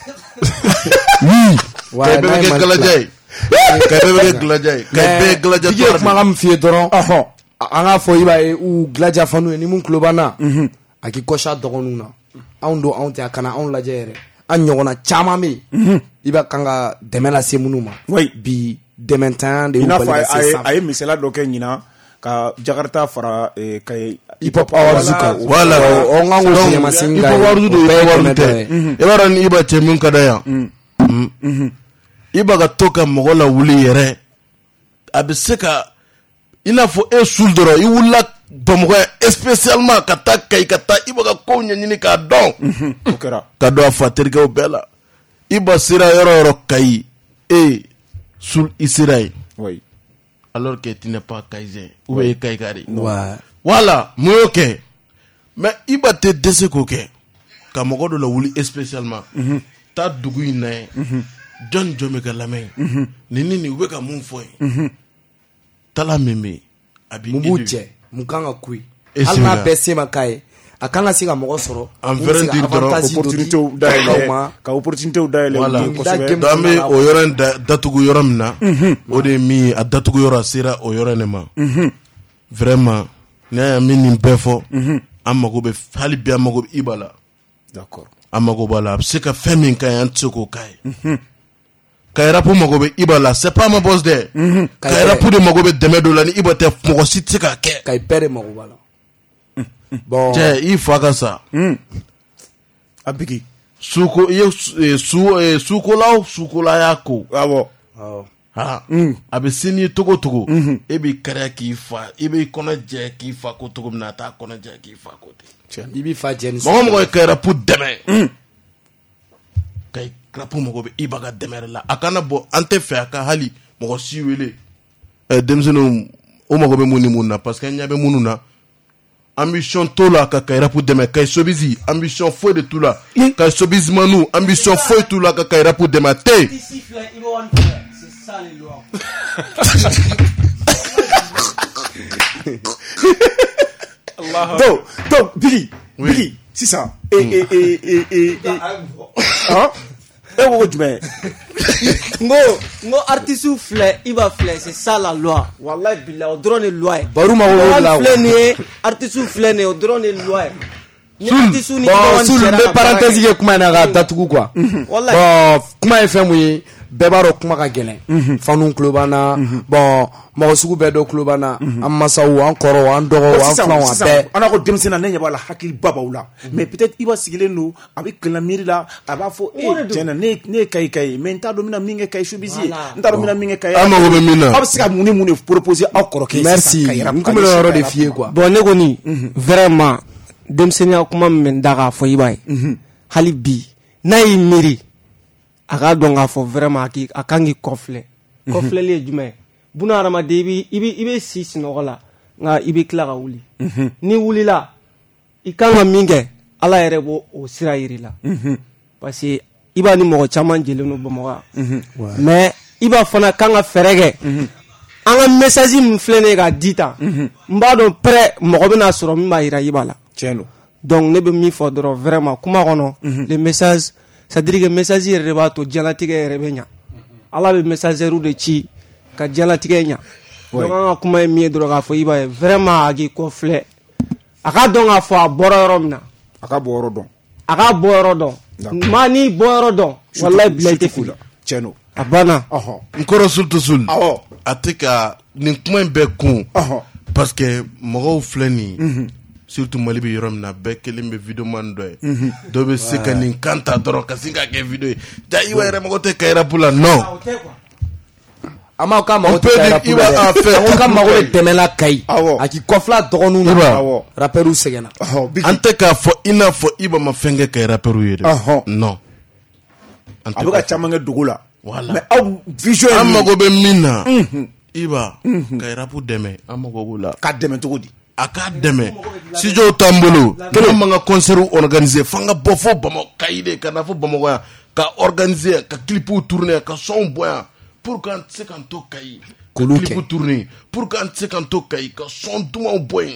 Speaker 10: oui Kayi bɛɛ bɛ kɛ Galaja ye Kayi bɛɛ bɛ kɛ Galaja ye Kayi bɛɛ ye Galaja
Speaker 11: tɔgɔ de ye kumakan min f'i ye dɔrɔn an k'a fɔ Iba ye u Galaja fanu ye ni mun tulo b'an na a k'i kɔsi a dɔgɔninw na anw don anw tɛ a kana anw lajɛ yɛrɛ an ɲɔgɔnna caman bɛ yen Iba kan ka dɛmɛ lase minnu ma bi dɛmɛntanya de y'u bali ka se sanfɛ
Speaker 2: a ye misaliya dɔ kɛ ɲinan ka Jakarta fara Kayi
Speaker 11: hip hop awards kan
Speaker 10: voilà
Speaker 11: on kan k'o fiɲɛ masin
Speaker 10: hip hop awards do hip hop awards tɛ i b'a dɔn ni Iba cɛ min ka d'a yan Iba ka to ka mɔgɔ la wuli yɛrɛ a bɛ se ka i n'a fɔ e sul dɔrɔn i wulila Bamakɔ yan spécialement ka taa Kayi ka taa Iba ka kow ɲɛɲini k'a dɔn
Speaker 2: o kɛra
Speaker 10: ka dɔn a fa terikɛw bɛɛ la Iba sera yɔrɔ o yɔrɔ Kayi e sul i sera yen alors que tu n'es pas Kayisien ou bien Kayika de voilà mun y'o kɛ mais Iba tɛ dɛsɛ k'o kɛ ka mɔgɔ dɔ la wuli spécialement taa dugu in na ye jɔn jɔn bɛ ka lamɛn nin ni nin u bɛ ka mun fɔ ye tala min bɛ yen a b'i
Speaker 11: mun b'u cɛ mun kan ka ku ye hali n'a bɛɛ se ma k'a ye a kan ka se ka mɔgɔ sɔrɔ
Speaker 10: en vrai dire dɔrɔn
Speaker 2: opportunitéw dayɛlɛ ka opportunitéw dayɛlɛ
Speaker 10: voilà donc an bɛ o yɔrɔ in datugu yɔrɔ min na o de ye min ye a datugu yɔrɔ a sera o yɔrɔ in ma vraiment ne y'a min nin bɛɛ fɔ an mago bɛ hali bi an mago bɛ Iba la
Speaker 2: d'accord
Speaker 10: an mago b'a la a bɛ se ka fɛn min ka ye an tɛ se k'o k'a ye Kayi rap mago bɛ Iba la c'est pas ma boss dɛ Kayi rap de mago bɛ dɛmɛ dɔ la ni Iba tɛ mɔgɔ si tɛ se k'a kɛ
Speaker 11: Kayi bɛɛ de mago b'a la
Speaker 10: bon cɛ i fa ka sa
Speaker 2: a bigi
Speaker 10: suko i ye su sukola o sukola y'a ko
Speaker 2: awɔ
Speaker 10: ha a bɛ se n'i ye togo togo e b'i kariya k'i fa i b'i kɔnɔ jɛ k'i fa ko togo min na a t'a kɔnɔ jɛ k'i fa ko ten
Speaker 11: i b'i fa jɛ ni
Speaker 10: mɔgɔ mɔgɔ ye Kayi rap dɛmɛ Kayi rap mago bɛ Iba ka dɛmɛ la a kana bɔ an tɛ fɛ a ka hali mɔgɔ si wele denmisɛnninw o mago bɛ mun ni mun na parce que an ɲɛ bɛ minnu na ambition to la ka kaira pour demain kay sobizi ambition foi de tout là kay sobizi manu ambition foi tout là ka kaira pour demain té
Speaker 13: c'est ça les lois.
Speaker 2: donc donc Billy Billy c'est ça et et et et et hein et vous mais
Speaker 13: ngo ngo artiste flé il va flé c'est ça la loi wallahi billah drone loi
Speaker 11: baruma wo la
Speaker 13: flé ni artiste flé ni drone loi ni artiste ni
Speaker 11: bon sul be parenthèse ye kuma na ga datugu quoi
Speaker 13: wallahi
Speaker 11: bon kuma e femu yi bebaro kuma ka gelen fanu klubana bon mo sugu be do klubana amma sawu encore an dogo an flan wa be
Speaker 2: ana ko demsena ne nyaba la hakil babawla mais peut-être iba sigile no avec la miri la aba fo e jena ne ne kay kay mais nta do mina minge kay shubisi nta do mina minge kay
Speaker 10: ama go mina
Speaker 2: ab sika muni muni proposer encore que
Speaker 11: merci ngum le ro de fier quoi
Speaker 13: bon ne goni vraiment demsenia kuma men daga fo ibai halibi nay miri aga donga fo vraiment ki akangi kofle kofle le jume buna arama debi ibi ibe six nogola nga ibi klara wuli ni wuli la ikanga minge ala yere bo o sira yirila parce que iba ni mo chaman jeleno bomoga mais iba fana kanga ferege anga message mflene ga dita mbado prêt mo bena soro mi mayira ibala
Speaker 2: tieno
Speaker 13: donc ne be mi fodro vraiment kuma kono les messages ça dit que message yere ba to jalatige yere benya ala be messageru de ci ka jalatige nya donc anga kuma mi dro ga fo iba vraiment agi ko flé aka donc a fo bororo mna
Speaker 2: aka bororo don
Speaker 13: aka bororo don mani bororo don wallahi blete fi
Speaker 2: tieno
Speaker 10: abana aha nkoro sultu sul aho atika ni kuma be kun aha parce que mo flani surtout mali bi yorom na be kelim be video man doy do be sekani kanta doro kasinga ke video da iwa re mo te kaira pula non
Speaker 11: ama ka ma te kaira pula iwa affaire on ka ma go temela kai aki kofla dogonu na rapperu segena
Speaker 10: ante ka fo ina fo iba ma fenge kai rapperu yede non
Speaker 2: abuka chamanga dugula
Speaker 10: voilà
Speaker 2: mais au vision
Speaker 10: amago be mina iba kai rapu deme amago gula
Speaker 2: ka deme to godi
Speaker 10: aka deme si jo tambolo kelo manga concert organiser fanga bofo bamo kaide kana fo bamo ka organiser ka clipu tourner ka son boya pour quand c'est quand to kai clipu tourner pour quand c'est quand to kai ka son duma boy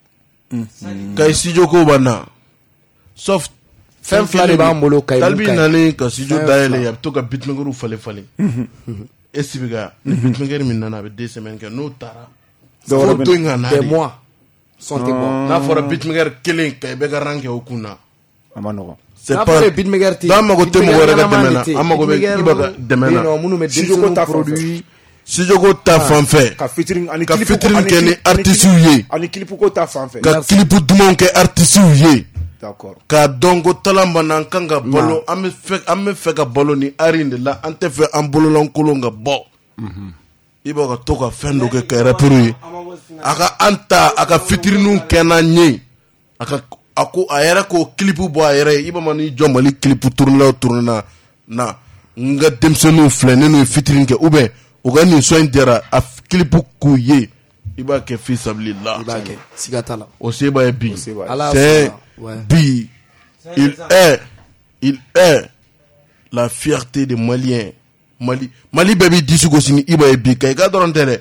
Speaker 10: kai si jo ko bana sauf
Speaker 11: fem flare ba mbolo kai
Speaker 10: talbi nani ka si jo daele ya to ka bitmenguru fale fale esibiga bitmengeri minana be deux semaines que no tara
Speaker 11: do des mois sont bons
Speaker 10: na for bitmeger killing kay be garange okuna
Speaker 2: amano
Speaker 10: c'est pas
Speaker 11: le bitmeger ti
Speaker 10: dama go temo wora ga demena amago be ibaga demena
Speaker 11: no munu me
Speaker 2: si jogo ta produit
Speaker 10: si jogo ta fanfe
Speaker 2: ka featuring ani
Speaker 10: clip featuring ken artiste ye
Speaker 2: ani clip ko ta fanfe
Speaker 10: ka clip dumon ke artiste ye
Speaker 2: d'accord
Speaker 10: ka dongo talamba nan kanga bolo ame fe ame fe ka bolo ni arinde la ante fe am bolo lon kolonga bo ibaga toka fendo ke ka rapuru aka anta aka fitirinu kena nye aka ako ayera ko clipu bo ayera iba mani jomali clipu tourner tourner na nga demsenu flene no fitirin ke ube uga ni so indera a clipu ku ye iba ke fisablillah
Speaker 11: iba ke sigatala
Speaker 10: o seba bi c'est bi il est il est la fierté des Maliens. Mali Mali baby disugo sini iba e bi kay ga dorontere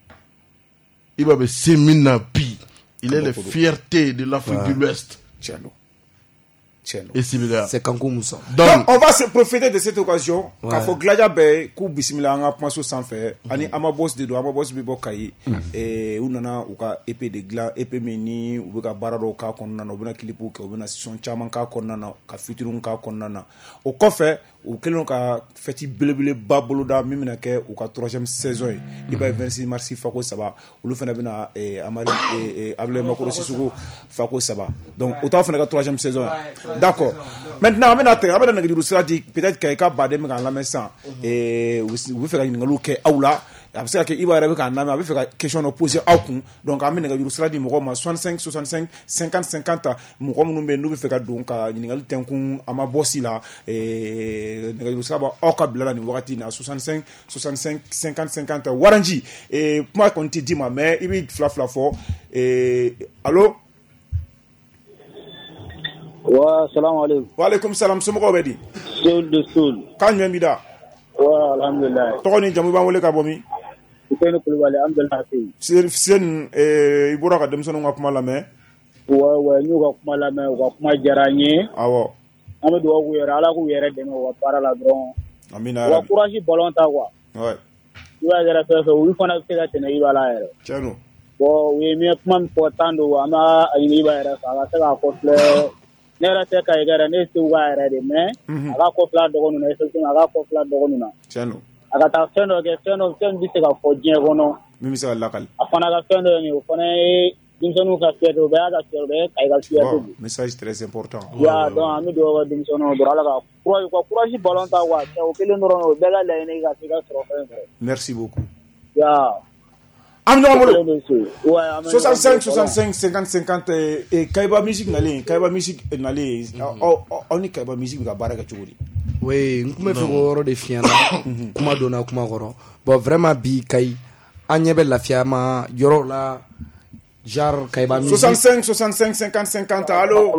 Speaker 10: iba be semina bi il est la fierté de l'Afrique de l'Ouest.
Speaker 2: Tiano Tiano
Speaker 10: et sibiga
Speaker 11: c'est Kankou Moussa.
Speaker 2: Donc, donc on va se profiter de cette occasion ka fo gladia be ku bismillah nga panso sans faire ani ama boss de do ama boss bi bokayi et unana uka épée de glas épée meni u ka barado ka konna no buna clipu ke buna son chaman ka konna na ka futurun ka konna na o kofe u kelon ka feti belebele babolo da mimina ke u ka troisième saison i ba vingt-six mars fako saba ulu fena bina e amari e able makoro sisugo fako saba donc autant fena ka troisième saison d'accord maintenant on a on a dit peut-être que ka bade me kan la mesa et vous faire une ngalo ke aula parce que il va arriver quand na me faire question opposée au kun donc on a dit cela dit mo ma soixante-cinq soixante-cinq cinquante cinquante mo ko no be no be faire donc ni ngal tenkun ama bossi la et ngal cela ba o ka bla ni wakati na soixante-cinq soixante-cinq cinquante cinquante waranji et moi quand tu dis ma mère il fla fla fort et allô
Speaker 14: Wa salam alaikum.
Speaker 2: Wa alaikum salam somɔgɔw bɛ di?
Speaker 14: Sol de sol.
Speaker 2: Kan jumɛn b'i da?
Speaker 14: Wa alhamdulillah.
Speaker 2: Tɔgɔ ni jamu b'an wele ka bɔ min?
Speaker 14: Seni Kulubali alhamdulillah.
Speaker 2: Sen i bɔra ka denmisɛnninw ka kuma lamɛn.
Speaker 14: Wa wa n'u ka kuma lamɛn u ka kuma diyara n ye.
Speaker 2: Awɔ.
Speaker 14: An bɛ dugawu k'u yɛrɛ Ala k'u yɛrɛ dɛmɛ u ka baara la dɔrɔn.
Speaker 2: Amina.
Speaker 14: Wa courage ballon ta quoi.
Speaker 2: Ouais.
Speaker 14: I b'a yɛrɛ fɛn fɛn olu fana bɛ se ka tɛmɛ i b'a la yɛrɛ.
Speaker 2: Tiɲɛ don.
Speaker 14: Bon u ye min kuma min fɔ tan don an b'a ɲini i b'a yɛrɛ fɛ a ka se k'a kɔ filɛ. Ne yɛrɛ tɛ ka yɛrɛ ne se u ka yɛrɛ de mais a ka kɔ fila dɔgɔninw na effectivement a ka kɔ fila dɔgɔninw na.
Speaker 2: Tiɲɛ don.
Speaker 14: A ka taa fɛn dɔ kɛ fɛn dɔ fɛn bɛ se ka fɔ diɲɛ kɔnɔ.
Speaker 2: Min bɛ se ka lakali.
Speaker 14: A fana ka fɛn dɔ ye o fana ye denmisɛnninw ka fiyɛ o bɛɛ y'a ka fiyɛ o bɛɛ ye kayi ka fiyɛ to.
Speaker 2: Message très important.
Speaker 14: Ya donc an bɛ dugawu kɛ denmisɛnninw dɔrɔn Ala ka courage u ka courage ballon ta quoi o kelen dɔrɔn o bɛɛ ka laɲini ka se ka sɔrɔ fɛn fɛn.
Speaker 2: Merci beaucoup.
Speaker 14: Ya.
Speaker 2: Am ɲɔgɔn bolo. soixante-cinq soixante-cinq cinquante cinquante Kaiba Music nalen Kaiba Music nalen aw ni Kaiba Music bɛ ka baara kɛ cogo di?
Speaker 11: Oui, n tun bɛ fɛ k'o yɔrɔ de f'i ɲɛna kuma donna kuma kɔrɔ bon vraiment bi Kayi an ɲɛ bɛ lafiya ma yɔrɔ la genre Kaiba Music.
Speaker 2: soixante-cinq soixante-cinq cinquante cinquante allo.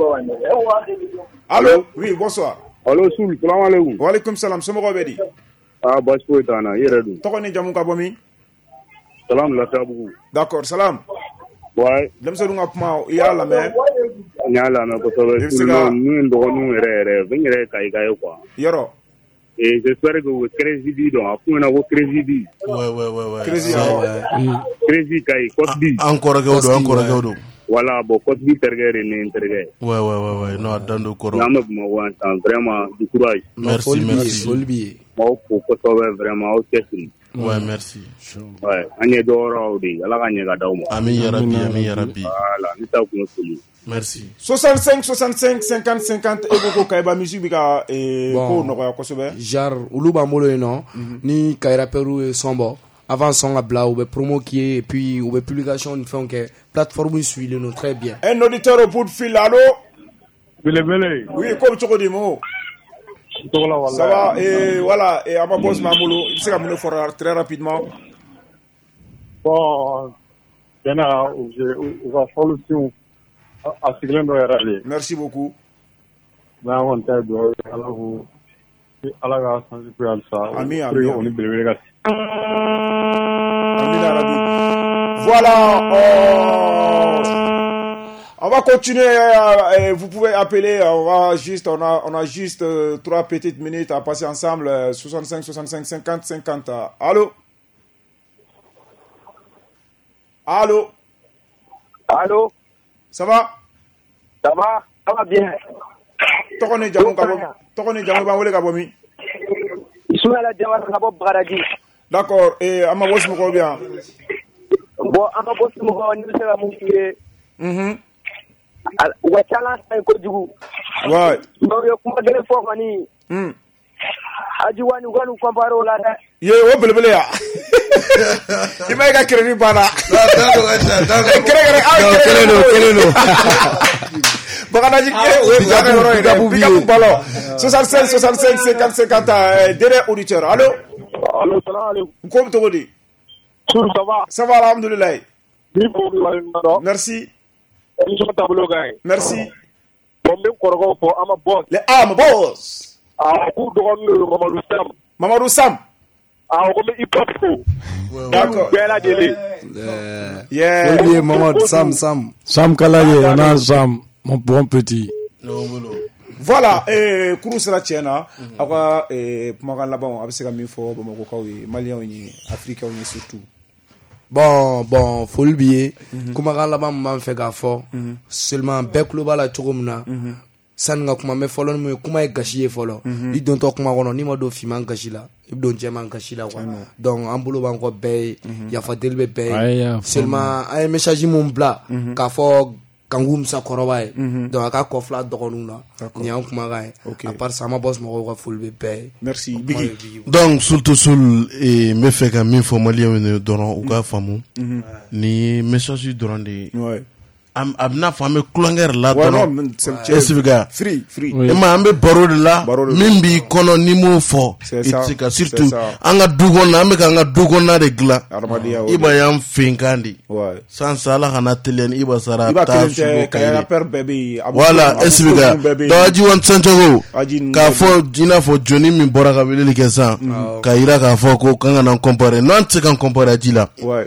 Speaker 2: Allo oui bonsoir.
Speaker 15: Allo Soul salam alaikum.
Speaker 2: Wa alaikum salam somɔgɔw bɛ di?
Speaker 15: Ah basi foyi t'an na i yɛrɛ dun?
Speaker 2: Tɔgɔ ni jamu ka bɔ min?
Speaker 15: Salam Lafiyabugu.
Speaker 2: D'accord salam.
Speaker 15: Ouais.
Speaker 2: Denmisɛnninw ka kuma i y'a lamɛn?
Speaker 15: N y'a lamɛn kosɛbɛ. Sinon ninnu ye n dɔgɔninw yɛrɛ yɛrɛ n yɛrɛ ye Kayi ka ye quoi.
Speaker 2: Yɔrɔ.
Speaker 15: Et j'espère que o Crazy D dɔn a f'u ɲɛna ko Crazy D.
Speaker 10: Ouais ouais ouais ouais.
Speaker 2: Crazy awɔ.
Speaker 15: Crazy Kayi Côte D.
Speaker 10: An kɔrɔkɛw don an kɔrɔkɛw don.
Speaker 15: Voilà bon Côte D terikɛ de ne n terikɛ.
Speaker 10: Ouais ouais ouais ouais non a dan don kɔrɔ.
Speaker 15: N'an bɛ Bamakɔ yan sisan vraiment du courage.
Speaker 10: Merci merci.
Speaker 11: Foli b'i ye.
Speaker 15: M'aw fo kosɛbɛ vraiment aw cɛsiri.
Speaker 10: Ouais merci.
Speaker 15: Ouais an ɲɛ dɔwɔrɔ de Ala ka ɲɛ ka d'aw ma.
Speaker 10: Amin yarabi amin yarabi.
Speaker 15: Voilà ne ta kun ye foli.
Speaker 10: Merci.
Speaker 2: soixante-cinq soixante-cinq cinquante cinquante e ko ko Kaiba Music bɛ ka ko nɔgɔya kosɛbɛ.
Speaker 11: Genre olu b'an bolo yen nɔ ni Kayi rappeurs ye son bɔ avant son ka bila u bɛ promo k'i ye et puis u bɛ publication ni fɛnw kɛ plateforme suivilen don très bien.
Speaker 2: Un auditeur au bout de fil allo.
Speaker 15: Belebele.
Speaker 2: Oui ko bɛ cogo di mo? Ça va et voilà et ama boss b'an bolo i bɛ se ka mun de fɔ très rapidement.
Speaker 15: Bon tiɲɛna u ka fɔlisenw a sigilen dɔ yɛrɛ de.
Speaker 2: Merci beaucoup.
Speaker 15: Mais an kɔni ta ye dugawu ye Ala ko Ala ka sanji ko halisa.
Speaker 2: Ami ami.
Speaker 15: O ni belebele ka.
Speaker 2: Voilà, euh, on va continuer. Euh, vous pouvez appeler. On va juste, on a, on a juste euh, trois petites minutes à passer ensemble. Euh, soixante-cinq, soixante-cinq, cinquante, cinquante. Allô? Allô?
Speaker 5: Allô?
Speaker 2: Ça va?
Speaker 5: Ça va? Ça va bien.
Speaker 2: Tokone jamu kabo. Tokone jamu ba wole kabo mi.
Speaker 5: Ismaël Diawara kabo Braradi.
Speaker 2: D'accord. Et ama boss mo ko bien.
Speaker 5: Bon, ama boss mo ko ni se la mu ki.
Speaker 2: Mhm.
Speaker 5: Wa challenge ay ko jugu.
Speaker 2: Ouais.
Speaker 5: No yo kuma gele fo ko ni.
Speaker 2: Mhm.
Speaker 5: Aji wani wani comparo la da.
Speaker 2: Ye o belebele ya. Ima ga crédit bana.
Speaker 10: Dando esa, dando.
Speaker 2: Kere kere, kere no, kere no. Bakana ji kere, oui, dando ro ide. Bika balo. soixante-cinq soixante-cinq cinquante cinquante derrière auditeur. Allô?
Speaker 15: Allô, salam alaikum.
Speaker 2: Comme to di?
Speaker 15: Sur ça va?
Speaker 2: Ça va alhamdulillah.
Speaker 15: Merci.
Speaker 2: Merci. Merci.
Speaker 15: Bon, même korgo pour ama boss.
Speaker 2: Les am boss.
Speaker 15: Ah, ku dogon Mamadou Sam.
Speaker 2: Mamadou Sam.
Speaker 15: Ah, on hip hop.
Speaker 2: D'accord.
Speaker 15: Bella délé.
Speaker 2: Yeah.
Speaker 11: Oui, Mamadou Sam Sam.
Speaker 12: Sam Kalaye, on a Sam, mon bon petit.
Speaker 2: Voilà, eh kuru sera tiena aka eh kumakan laban a bɛ se ka min fɔ Bamakɔkaw ye Maliens ye Africains ye surtout.
Speaker 11: Bon bon foli b'i ye kumakan laban min b'an fɛ k'a fɔ seulement bɛɛ tulo b'a la cogo min na sanni ka kuma mɛ fɔlɔ ni mun ye kuma ye gasi ye fɔlɔ i dontɔ kuma kɔnɔ n'i ma don finman gasi la i bɛ don jɛman gasi la quoi donc an bolo b'an kɔ bɛɛ ye yafa deli bɛ bɛɛ ye seulement an ye message mun bila k'a fɔ Kangu Musa kɔrɔba ye donc a ka kɔfila dɔgɔninw na nin y'an kumakan ye à part ça an ma bɔ mɔgɔw ka foli bɛ bɛɛ ye.
Speaker 2: Merci Biggi.
Speaker 10: Donc surtout sul n bɛ fɛ ka min fɔ Maliens ye dɔrɔn u k'a faamu ni message dɔrɔn de ye a bɛna fɔ an bɛ kulonkɛ la
Speaker 2: Ouais,
Speaker 10: dɔrɔn
Speaker 2: non, c'est-
Speaker 10: est-ce que gars
Speaker 2: free free
Speaker 10: e ma an bɛ baro de la
Speaker 2: Baro de la.
Speaker 10: min b'i kɔnɔ n'i m'o fɔ
Speaker 2: C'est
Speaker 10: i
Speaker 2: ça,
Speaker 10: tɛ se ka
Speaker 2: c'est
Speaker 10: surtout
Speaker 2: ça.
Speaker 10: an ka du kɔnɔna an bɛ ka an ka du kɔnɔna de dilan
Speaker 2: Adamadenya,
Speaker 10: i b'a y'an fɛnkan de
Speaker 2: Ouais.
Speaker 10: san ala kana teliya ni i b'a sara
Speaker 2: i b'a
Speaker 10: taa
Speaker 2: kelen
Speaker 10: sugo
Speaker 2: tɛ
Speaker 10: ka
Speaker 2: kaya
Speaker 10: yiri
Speaker 2: pɛr bɛɛ bɛ yen Abu-
Speaker 10: voilà
Speaker 2: Abu
Speaker 10: est-ce que gars
Speaker 2: Bakr bɛɛ bɛ yen.
Speaker 10: donc aji wan sancogo
Speaker 2: Aji ninnu
Speaker 10: k'a
Speaker 2: bɛɛ
Speaker 10: fɔ i n'a fɔ jɔnni min bɔra ka weleli kɛ sisan k'a yira k'a fɔ ko kan ka na comparer n'an tɛ se ka comparer aji la
Speaker 2: Ouais.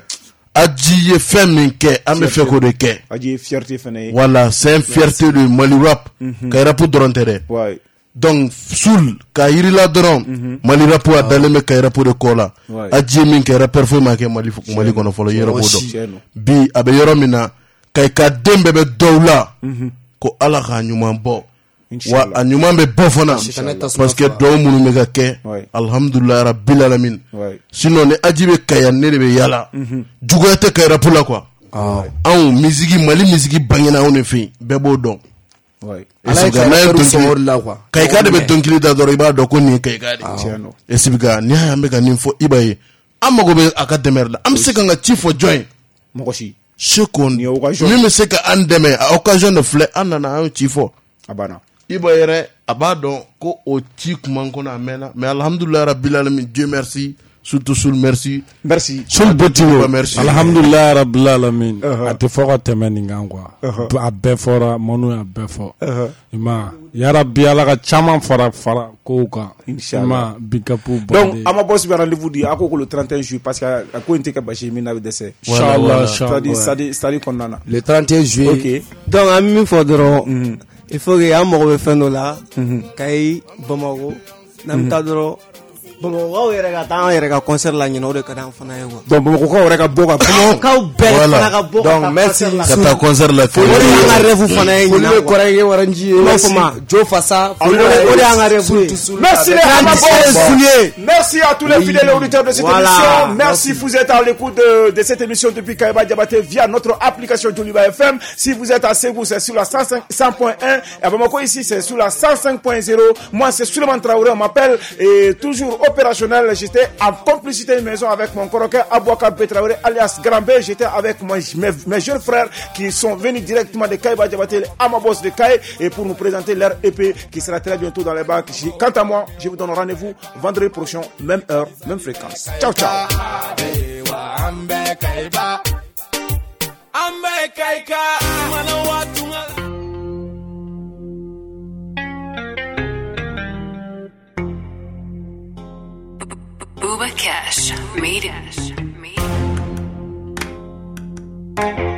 Speaker 10: aji ye fɛn min kɛ an bɛ fɛ k'o de kɛ
Speaker 2: Aji ye fierté fɛnɛ ye
Speaker 10: voilà c'est une fierté de Mali rap ka rap dɔrɔn tɛ dɛ
Speaker 2: Ouais.
Speaker 10: donc sul ka yirila dɔrɔn Mali rap a dalen bɛ ka rap de kɔ la
Speaker 2: Ouais.
Speaker 10: aji ye min kɛ rapper foyi ma kɛ Mali Mali kɔnɔ fɔlɔ yɛrɛ b'o dɔn bi a bɛ yɔrɔ min na ka i ka den bɛɛ bɛ dɔw la ko ala k'a ɲuman bɔ wa a ɲuman bɛ bɔ fana parce que dɔw minnu bɛ ka kɛ
Speaker 2: Ouais.
Speaker 10: alhamdulilahi rabbil alamin
Speaker 2: Ouais.
Speaker 10: sinon ni aji bɛ kaya ne de bɛ yala juguya tɛ ka rap la quoi anw misigi Mali misigi bangena anw de fɛ yen bɛɛ b'o dɔn
Speaker 2: Ouais.
Speaker 11: Ala ye kayikari sɔngɔ la quoi.
Speaker 10: kayika de bɛ dɔnkili da dɔrɔn i b'a dɔn ko nin ye kayika de
Speaker 2: Tiɲɛ
Speaker 10: ye esibiga n'i y'a ye an bɛ ka nin fɔ i b'a ye an mago bɛ a ka dɛmɛ la an bɛ se ka ka ci fɔ jɔn ye
Speaker 2: mɔgɔ si
Speaker 10: se ko
Speaker 2: Nin ye occasion.
Speaker 10: min bɛ se ka an dɛmɛ a occasion de filɛ an nana an y'o ci fɔ
Speaker 2: a banna
Speaker 10: i b'a yɛrɛ a b'a dɔn ko o ci kuma kɔnɔ a mɛnna mais alhamdulilahi rabbil alamin Dieu merci surtout sul merci
Speaker 2: merci
Speaker 12: sul betiwo
Speaker 10: merci
Speaker 12: alhamdulilahi rabbil alamin a tɛ fɔ ka tɛmɛ nin kan quoi a bɛɛ fɔra manu y'a bɛɛ fɔ i ma yarabi ala ka caman fara fara kow kan i ma bikapu
Speaker 2: donc an ma boss bɛ rendez-vous di a ko ko le trente et un juillet parce que a ko in tɛ kɛ basi ye min na bɛ dɛsɛ
Speaker 12: inchallah
Speaker 2: c'est-à-dire c'est-à-dire c'est-à-dire kɔnɔna na
Speaker 11: le trente et un juillet
Speaker 2: ok
Speaker 13: donc an bɛ min fɔ dɔrɔn il faut que an mago bɛ fɛn dɔ la Kayi Bamako n'an bɛ taa dɔrɔn Bamakɔkaw yɛrɛ ka taa an yɛrɛ ka concert la ɲinɛ o de ka di an fana ye quoi
Speaker 2: donc Bamakɔkaw yɛrɛ ka bɔ ka
Speaker 13: Bamakɔkaw bɛɛ fana ka bɔ ka taa concert la
Speaker 10: ka taa concert la
Speaker 13: o de y'an ka rêve fana ye ɲinan quoi
Speaker 11: kɔrɔ ye waranji ye
Speaker 13: i b'a fɔ ma
Speaker 11: Jo Fasa
Speaker 13: o de y'an ka rêve ye
Speaker 2: merci les Amabos, merci à tous les fidèles auditeurs de cette
Speaker 13: Voilà.
Speaker 2: émission. Merci, vous êtes à l'écoute de, de cette émission depuis Kaïba Diabaté via notre application Joliba F M. Si vous êtes à Ségou, c'est sur la cent cinq cent point un. Et à Bamako, ici, c'est sur la cent cinq point zéro. Moi, c'est Suleiman Traoré, on m'appelle. Et toujours opérationnel, j'étais en complicité de maison avec mon coroquet Abouaka B Traoré, alias Grand B. J'étais avec moi, mes, mes jeunes frères qui sont venus directement de Kaïba Diabaté, les Amabos de Kaï, et pour nous présenter leur E P qui sera très bientôt dans les bacs. Quant à moi, je vous donne rendez-vous vendredi prochain, même heure, même fréquence. Ciao, ciao.
Speaker 16: Booba Cash made it.